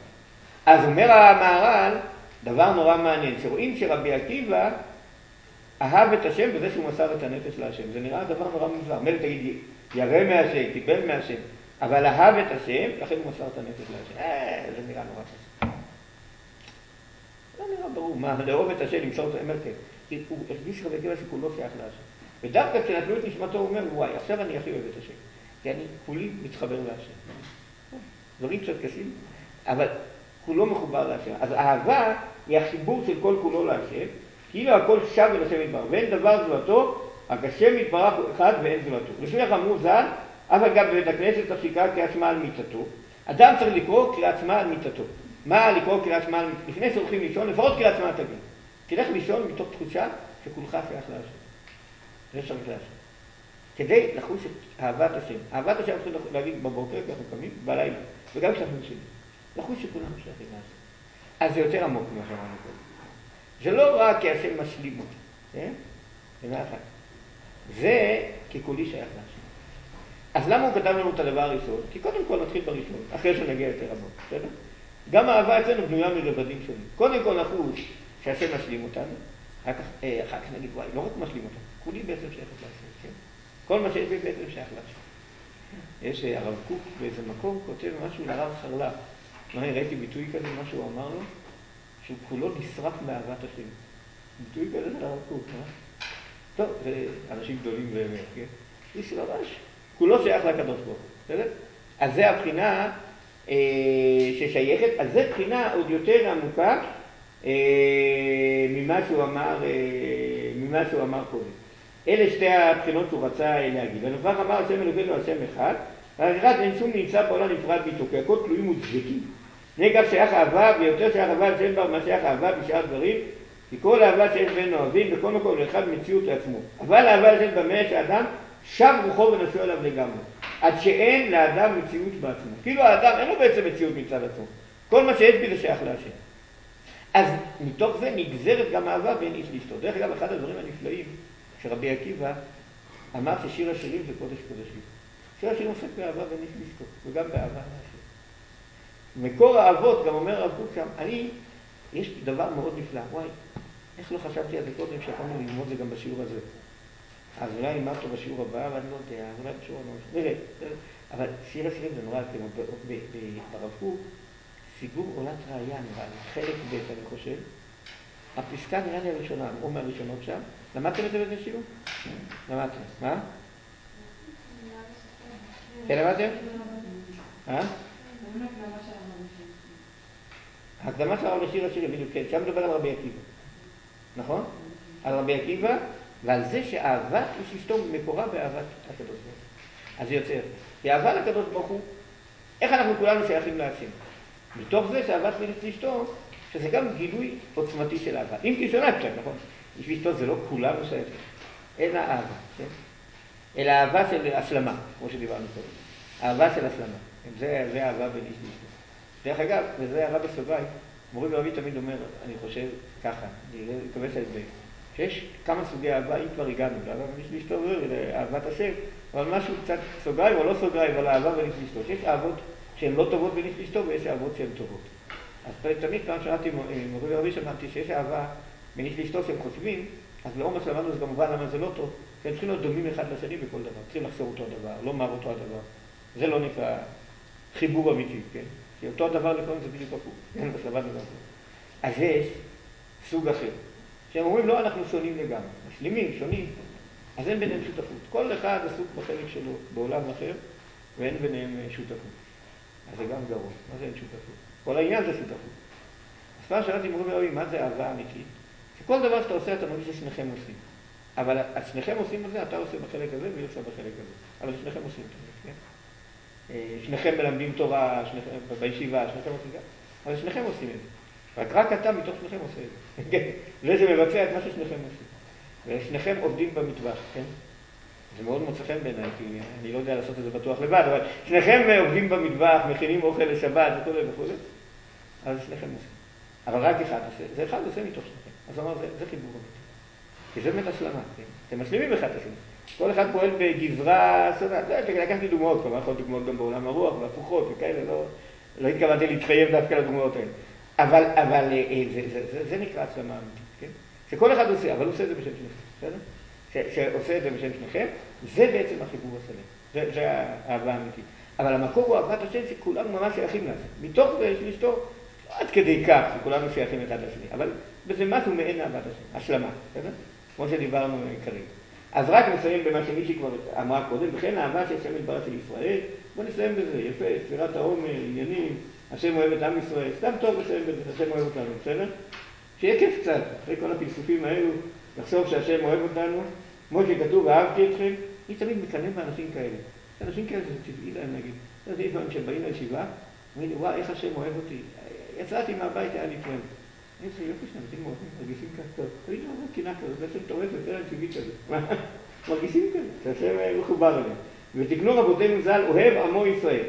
אז אומר המהר"ל, דבר נורא מעניין, שרואים שרבי עקיבא אהב את השם בזה שהוא מסר את הנפש להשם. זה נראה דבר נורא מוזר. מילא תגיד, ירא מהשם, קיבל מהשם, אבל אהב את השם, לכן הוא מסר את הנפש להשם. זה נראה נורא קשה. לא נראה ברור, מה, לאהוב את השם, למסור את האמת, כי הוא הרגיש רבי עקיבא שכולו שייך להשם. ודווקא כשנתנו את נשמתו הוא אומר, וואי, עכשיו אני הכי אוהב את השם, כי אני כולי מתחבר להשם. דברים קצת קשים, אבל כולו מחובר להשם. אז האהבה היא החיבור של כל כולו להשם, כאילו הכל שב אל השם יתברך, ואין דבר זולתו, רק השם יתברך הוא אחד ואין זולתו. לפני אמרו ז"ל, אבל גם בבית הכנסת צריך לקרוא קריאת שמע על מיטתו. אדם צריך לקרוא קריאת שמע על מיטתו. מה לקרוא קריאת שמע על מיטתו? לפני שהולכים לישון, לפחות קריאת שמע תגיד. תלך לישון מתוך תחושה שכולך שייך להשם. זה שייך להשם. כדי לחוש את אהבת השם. אהבת השם צריך להגיד בבוקר, כי אנחנו קמים, בלילה, וגם כשאנחנו ישנים. לחוש שכולנו שייכים להשם. אז זה יותר עמוק ממה שאמרנו קודם. זה לא רק כי השם משלים אותי, כן? זה אחת. זה ככולי שייך להשם. אז למה הוא כתב לנו את הדבר הראשון? כי קודם כל נתחיל בראשון, אחרי שנגיע יותר עמוק, בסדר? גם האהבה אצלנו בנויה מרבדים שונים. קודם כל נחוש שהשם משלים אותנו, אחר כך נגיד, וואי, לא רק משלים אותנו, כולי בעצם שייך להשם, כן? כל מה שיש בי בעצם שייך להשם. יש הרב קוק באיזה מקום כותב משהו לרב חרל"פ. ראיתי ביטוי כזה, מה שהוא אמר לו, שהוא כולו נשרף מאהבת השם. ביטוי כזה של הרב קוק, טוב, זה אנשים גדולים באמת, כן? איש ממש, כולו שייך לקדוש ברוך הוא, בסדר? אז זה הבחינה ששייכת, אז זה בחינה עוד יותר עמוקה ממה שהוא אמר קודם. אלה שתי הבחינות שהוא רצה להגיד. ונוכח אמר השם אלוקינו השם אחד, והאחד אין שום נמצא בעולם נפרד מאיתו, כי הכל תלויים ודבקים. נגב שייך אהבה, ויותר שייך אהבה שאין בה מה שייך אהבה בשאר דברים, כי כל אהבה שיש בין אוהבים, בכל מקום לאחד מציאות לעצמו. אבל האהבה שיש במה שהאדם שב רוחו ונשוא עליו לגמרי. עד שאין לאדם מציאות בעצמו. כאילו האדם אין לו בעצם מציאות מצד עצמו. כל מה שיש בי זה שייך להשם. אז מתוך זה נגזרת גם אהבה בין איש לאשתו. דרך אגב, אחד הדברים הנפלאים שרבי עקיבא אמר ששיר השירים זה קודש קודשים. שיר השירים עוסק באהבה בין איש לאשתו, וגם באהבה להשם. מקור האהבות, גם אומר הרב קוק שם, יש דבר מאוד נפלא, וואי, איך לא חשבתי על זה קודם שיכולנו ללמוד זה גם בשיעור הזה. אז אולי נלמד אותו בשיעור הבא, אבל אני לא יודע, אולי בשיעור הנושא. נראה, אבל שיר השירים זה נורא, ברב קוק, סיגור עולת ראייה נראה לי, חלק ב' אני חושב. הפסקה נראה לי הראשונה, או מהראשונות שם. למדתם את זה באיזה שיעור? למדתם, מה? כן, למדתם? הקדמה של הרב לשיר השירים, בדיוק, כן, שם מדבר על רבי עקיבא. נכון? על רבי עקיבא, ועל זה שאהבת איש אשתו מקורה באהבת הקדוש ברוך הוא. אז זה יוצא. כי אהבה לקדוש ברוך הוא, איך אנחנו כולנו שייכים להשם? מתוך זה שאהבת איש אשתו, שזה גם גילוי עוצמתי של אהבה. אם כי שונה קצת, נכון? איש ואשתו זה לא כולם שייכים. אין אהבה, כן? אלא אהבה של השלמה, כמו שדיברנו קודם. אהבה של השלמה. זה אהבה בין איש ואשתו. דרך אגב, וזה הרב בסוגריים, מורי ורבי תמיד אומר, אני חושב ככה, אני מקווה שהסבר, שיש כמה סוגי אהבה, אם כבר הגענו, לאהבה בין איש ואשתו, לאהבת השם, אבל משהו קצת סוגריים או לא סוגריים, אבל אהבה בין איש ואשתו. שיש אהבות שהן לא טובות בין איש ואשתו, ויש אהבות שהן טובות. אז תמיד פעם שמעתי, מורי ורבי שמעתי שיש אהבה בין איש ואשתו שהם חושבים, אז לעומק למדנו זה כמובן למה זה לא טוב, כי הם צריכים להיות דומים אחד לשני בכל דבר, צריכים לחשוב אותו הדבר, לא מר אותו הדבר. זה לא נקרא חיבור אמיתי, כן? כי אותו הדבר לפעמים זה בדיוק הפוך, כן? בשלבנו גם פה. אז יש סוג אחר, שהם אומרים לא, אנחנו שונים לגמרי, משלימים, שונים, אז אין ביניהם שותפות. כל אחד עסוק בחלק שלו בעולם אחר, ואין ביניהם שותפות. אז זה גם גרוע, מה זה אין שותפות? כל העניין זה שותפות. אז פעם שאלתי מורים ורבים, מה זה אהבה אמיתית? שכל דבר שאתה עושה, אתה מרגיש ששניכם עושים. אבל שניכם עושים את זה, אתה עושה בחלק הזה והיא עושה בחלק הזה. אבל שניכם עושים את זה, כן? שניכם מלמדים תורה, בישיבה, שניכם עושים גם. אבל שניכם עושים את זה. רק אתה מתוך שניכם עושה את זה. זה שמבצע את מה ששניכם עושים. ושניכם עובדים במטבח, כן? זה מאוד מוצא חן בעיניי, כי אני לא יודע לעשות את זה בטוח לבד, אבל שניכם עובדים במטבח, מכינים אוכל לשבת וכו' וכו'. אז שניכם עושים. אבל רק אחד עושה, זה אחד עושה מתוך שניכם. אז הוא אמר, זה חיבור אמיתי. כי זה באמת השלמה, כן? אתם משלימים אחד השני. כל אחד פועל בגזרה שונה. לקחתי דוגמאות, כלומר, יכול דוגמאות גם בעולם הרוח והפוכות וכאלה, לא התכוונתי להתחייב דווקא לדוגמאות האלה. אבל זה נקרא השלמה אמיתית, כן? שכל אחד עושה, אבל הוא עושה את זה בשם שניכם, בסדר? שעושה את זה בשם שניכם, זה בעצם החיבור השלם. זה האהבה האמיתית. אבל המקור הוא אהבת השם שכולנו ממש שייכים לזה. מתוך זה יש לשתור, לא עד כדי כך שכולנו שייכים אחד לשני, אבל זה משהו מעין אהבת השם, השלמה, בסדר? כמו שדיברנו כרגע. אז רק נסיים במה שמישהי כבר אמרה קודם, וכן האהבה של השם יתברך של ישראל, בוא נסיים בזה, יפה, ספירת העומר, עניינים, השם אוהב את עם ישראל, סתם טוב לסיים בזה, השם אוהב אותנו, בסדר? שיהיה כיף קצת, אחרי כל הפלסופים האלו, לחשוב שהשם אוהב אותנו, כמו שכתוב, אהבתי אתכם, אני תמיד מקנא באנשים כאלה. אנשים כאלה זה טבעי להם להגיד. זה פעם שבאים לישיבה, אומרים לי, וואי, איך השם אוהב אותי. יצאתי מהבית, היה לי פרם. אני חושב, יופי שאנשים אוהבים, מרגישים ככה טוב. תמיד לא אומר קינה כזאת, זה השם טורף יותר טבעי כזה. מרגישים כזה, שהשם מחובר אליהם. ותקנו רבותינו ז"ל, אוהב עמו ישראל.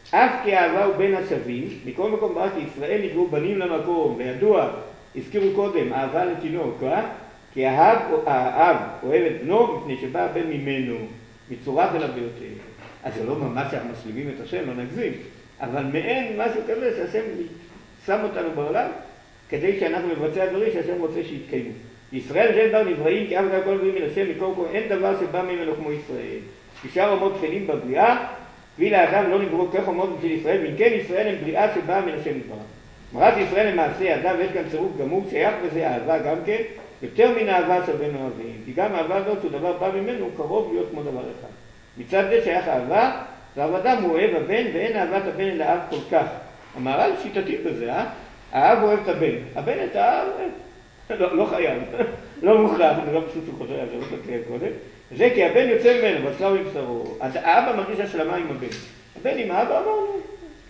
אף כי האהבה הוא בין השווים, מכל מקום ברא כי ישראל נקראו בנים למקום, וידוע, הזכירו קודם, אהבה לתינוק, כי האב אוהב את בנו מפני שבא הבן ממנו, מצורף אליו ביותר. אז זה לא ממש שאנחנו משלימים את השם, לא נגזים, אבל מעין משהו כזה שהשם שם אותנו בעולם, כדי שאנחנו מבצע דברים שהשם רוצה שיתקיימו. ישראל שאין דבר נבראים, כי אף אחד כל דברים מן השם, מכל כל אין דבר שבא ממנו כמו ישראל. כשאר אומות תפלים בבריאה, ואילו האדם לא נבראו כך אומות בשביל ישראל, ואם כן ישראל הם בריאה שבאה מן השם יתברך. מרת ישראל למעשה אדם, ויש כאן צירוף גמור, שייך בזה אהבה גם כן, יותר מן האהבה שבין אוהבים. כי גם האהבה הזאת, שהוא דבר בא ממנו, הוא קרוב להיות כמו דבר אחד. מצד זה שייך אהבה, והאדם הוא אוהב הבן, ואין אהבת הבן אל האב כל כך. המהר"ל שיטתי בזה, האב אוהב את הבן. הבן את האב, לא חייב, לא מוכרח, אני לא פשוט חושב על זה, לא תקליט קודם. זה כי הבן יוצא ממנו, בשר ובשרו. האבא מרגיש השלמה עם הבן. הבן עם האבא אמרנו,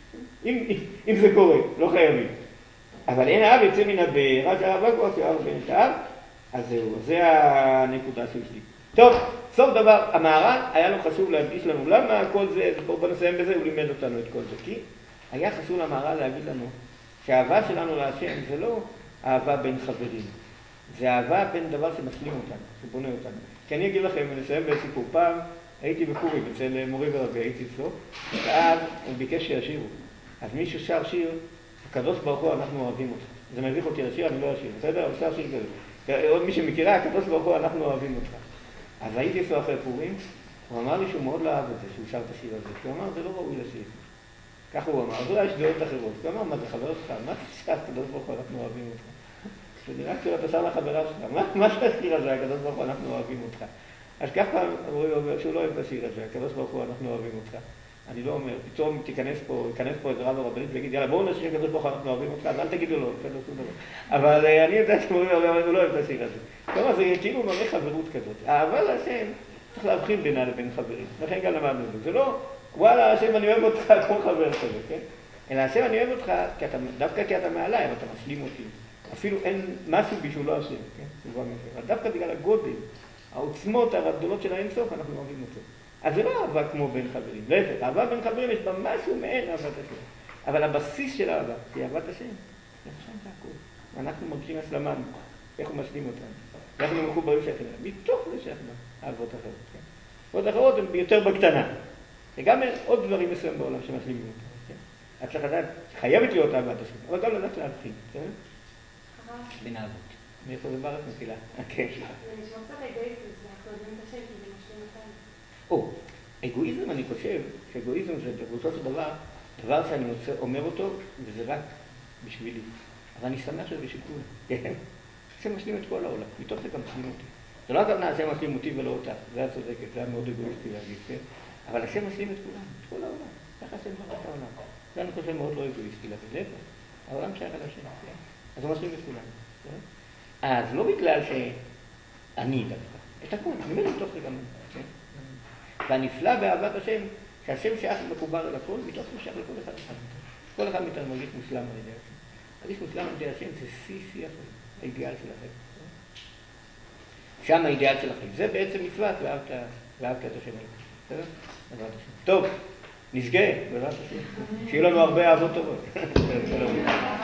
אם זה קורה, לא חייבים. אבל אין האב יוצא מן הבן, רק האבא כבר שאהב בן את האב, אז זהו, זה הנקודה שיש לי. טוב, סוף דבר, המהר"ל היה לו חשוב להדגיש לנו למה כל זה, בוא נסיים בזה, הוא לימד אותנו את כל זה. כי היה חשוב למהר"ל להגיד לנו שהאהבה שלנו להשם זה לא אהבה בין חברים, זה אהבה בין דבר שמשלים אותנו, שבונה אותנו. כי אני אגיד לכם, אני אסיים בסיפור. פעם הייתי בפורים אצל מורי ורבי, הייתי אצלו, ואז הוא ביקש שישירו. אז מישהו שר שיר, הקדוש ברוך הוא אנחנו אוהבים אותך. זה מביך אותי לשיר, אני לא אשיר, בסדר? הוא שר שיר כזה. עוד מי שמכירה, הקדוש ברוך הוא אנחנו אוהבים אותך. אז הייתי אצלו אחרי פורים, הוא אמר לי שהוא מאוד לא אהב את זה, שהוא שר את השיר הזה. הוא אמר, זה לא ראוי לשיר. ככה הוא אמר, אז אולי יש דעות אחרות. הוא אמר, מה זה חבר שלך? מה זה שר, הקדוש ברוך הוא אנחנו אוהבים אותך? זה נראה כאילו אתה שר לחברה שלך. מה שהשיר הזה, הקדוש ברוך הוא אנחנו אוהבים אותך? אז ככה הוא אומר שהוא לא אוהב את השיר הזה, הקדוש ברוך הוא אנחנו אוהבים אותך. אני לא אומר, פתאום ייכנס פה איזה רב הרבנית ויגיד, יאללה בואו נשיר הקדוש ברוך הוא אנחנו אוהבים אותך, אז אל תגידו לו, בסדר, שום דבר. אבל אני יודע שהוא לא אוהב את השיר הזה. כלומר, זה כאילו מראה חברות כזאת. האהבה להשם צריך להבחין בינה לבין חברים. לכן גם למדנו את זה. זה לא, וואלה, השם אני אוהב אותך כמו חבר כזה, כן? אלא השם אני אוהב אותך דווקא כי אתה מעליי, אבל אתה משלים אותי. אפילו אין משהו בי שהוא לא השם, כן? אבל דווקא בגלל הגודל, העוצמות הגדולות של האינסוף, אנחנו אוהבים אותו. אז זה לא אהבה כמו בין חברים. להפך, אהבה בין חברים יש בה משהו מעין אהבת השם. אבל הבסיס של האהבה היא אהבת השם. עכשיו זה הכול. ואנחנו מרגישים הסלמה, איך הוא משלים אותנו. אנחנו מחוברים שייכים אליו. מתוך זה שייכים אהבות אחרות. כן? אהבות אחרות הן יותר בקטנה. וגם עוד דברים מסוים בעולם שמשלימים אותנו. כן? את צריך לדעת, חייבת להיות אהבת השם, אבל גם לדעת להבחין. כן? בין אהבות. מאיפה זה בארץ מפילה? כן. זה נשמע קצת אגואיזם, אנחנו יודעים את השם כי זה משלים אותנו. אגואיזם, אני חושב שאגואיזם זה בראשו של דבר שאני אומר אותו, וזה רק בשבילי. אבל אני שמח שזה בשביל כולם. כן? השם משלים את כל העולם, מתוך זה גם משלים אותי. זה לא גם השם משלים אותי ולא אותה, זה היה צודקת, זה היה מאוד אגואיסטי להגיד, כן? אבל השם משלים את כולם, את כל העולם. ככה השם ברא את העולם. זה אני חושב מאוד לא אגואיסטי להגיד, להפך. העולם שייך על השם, כן? אז הוא משלים את כולם. כן? אז לא בגלל שאני דווקא, את הכל, אני אומר מתוך זה גם אני, כן? והנפלא באהבת השם, שהשם שייך מחובר אל הכל, מתוך זה שייך לכל אחד אחד. כל אחד מאיתנו מרגיש מושלם על ידי השם. מרגיש מושלם על ידי השם זה שיא החיים, האידיאל של החיים. שם האידיאל של החיים. זה בעצם מצוות, ואהבת את השם אלוקים. בסדר? בעזרת השם. טוב, נשגה, בעזרת השם. שיהיו לנו הרבה אהבות טובות.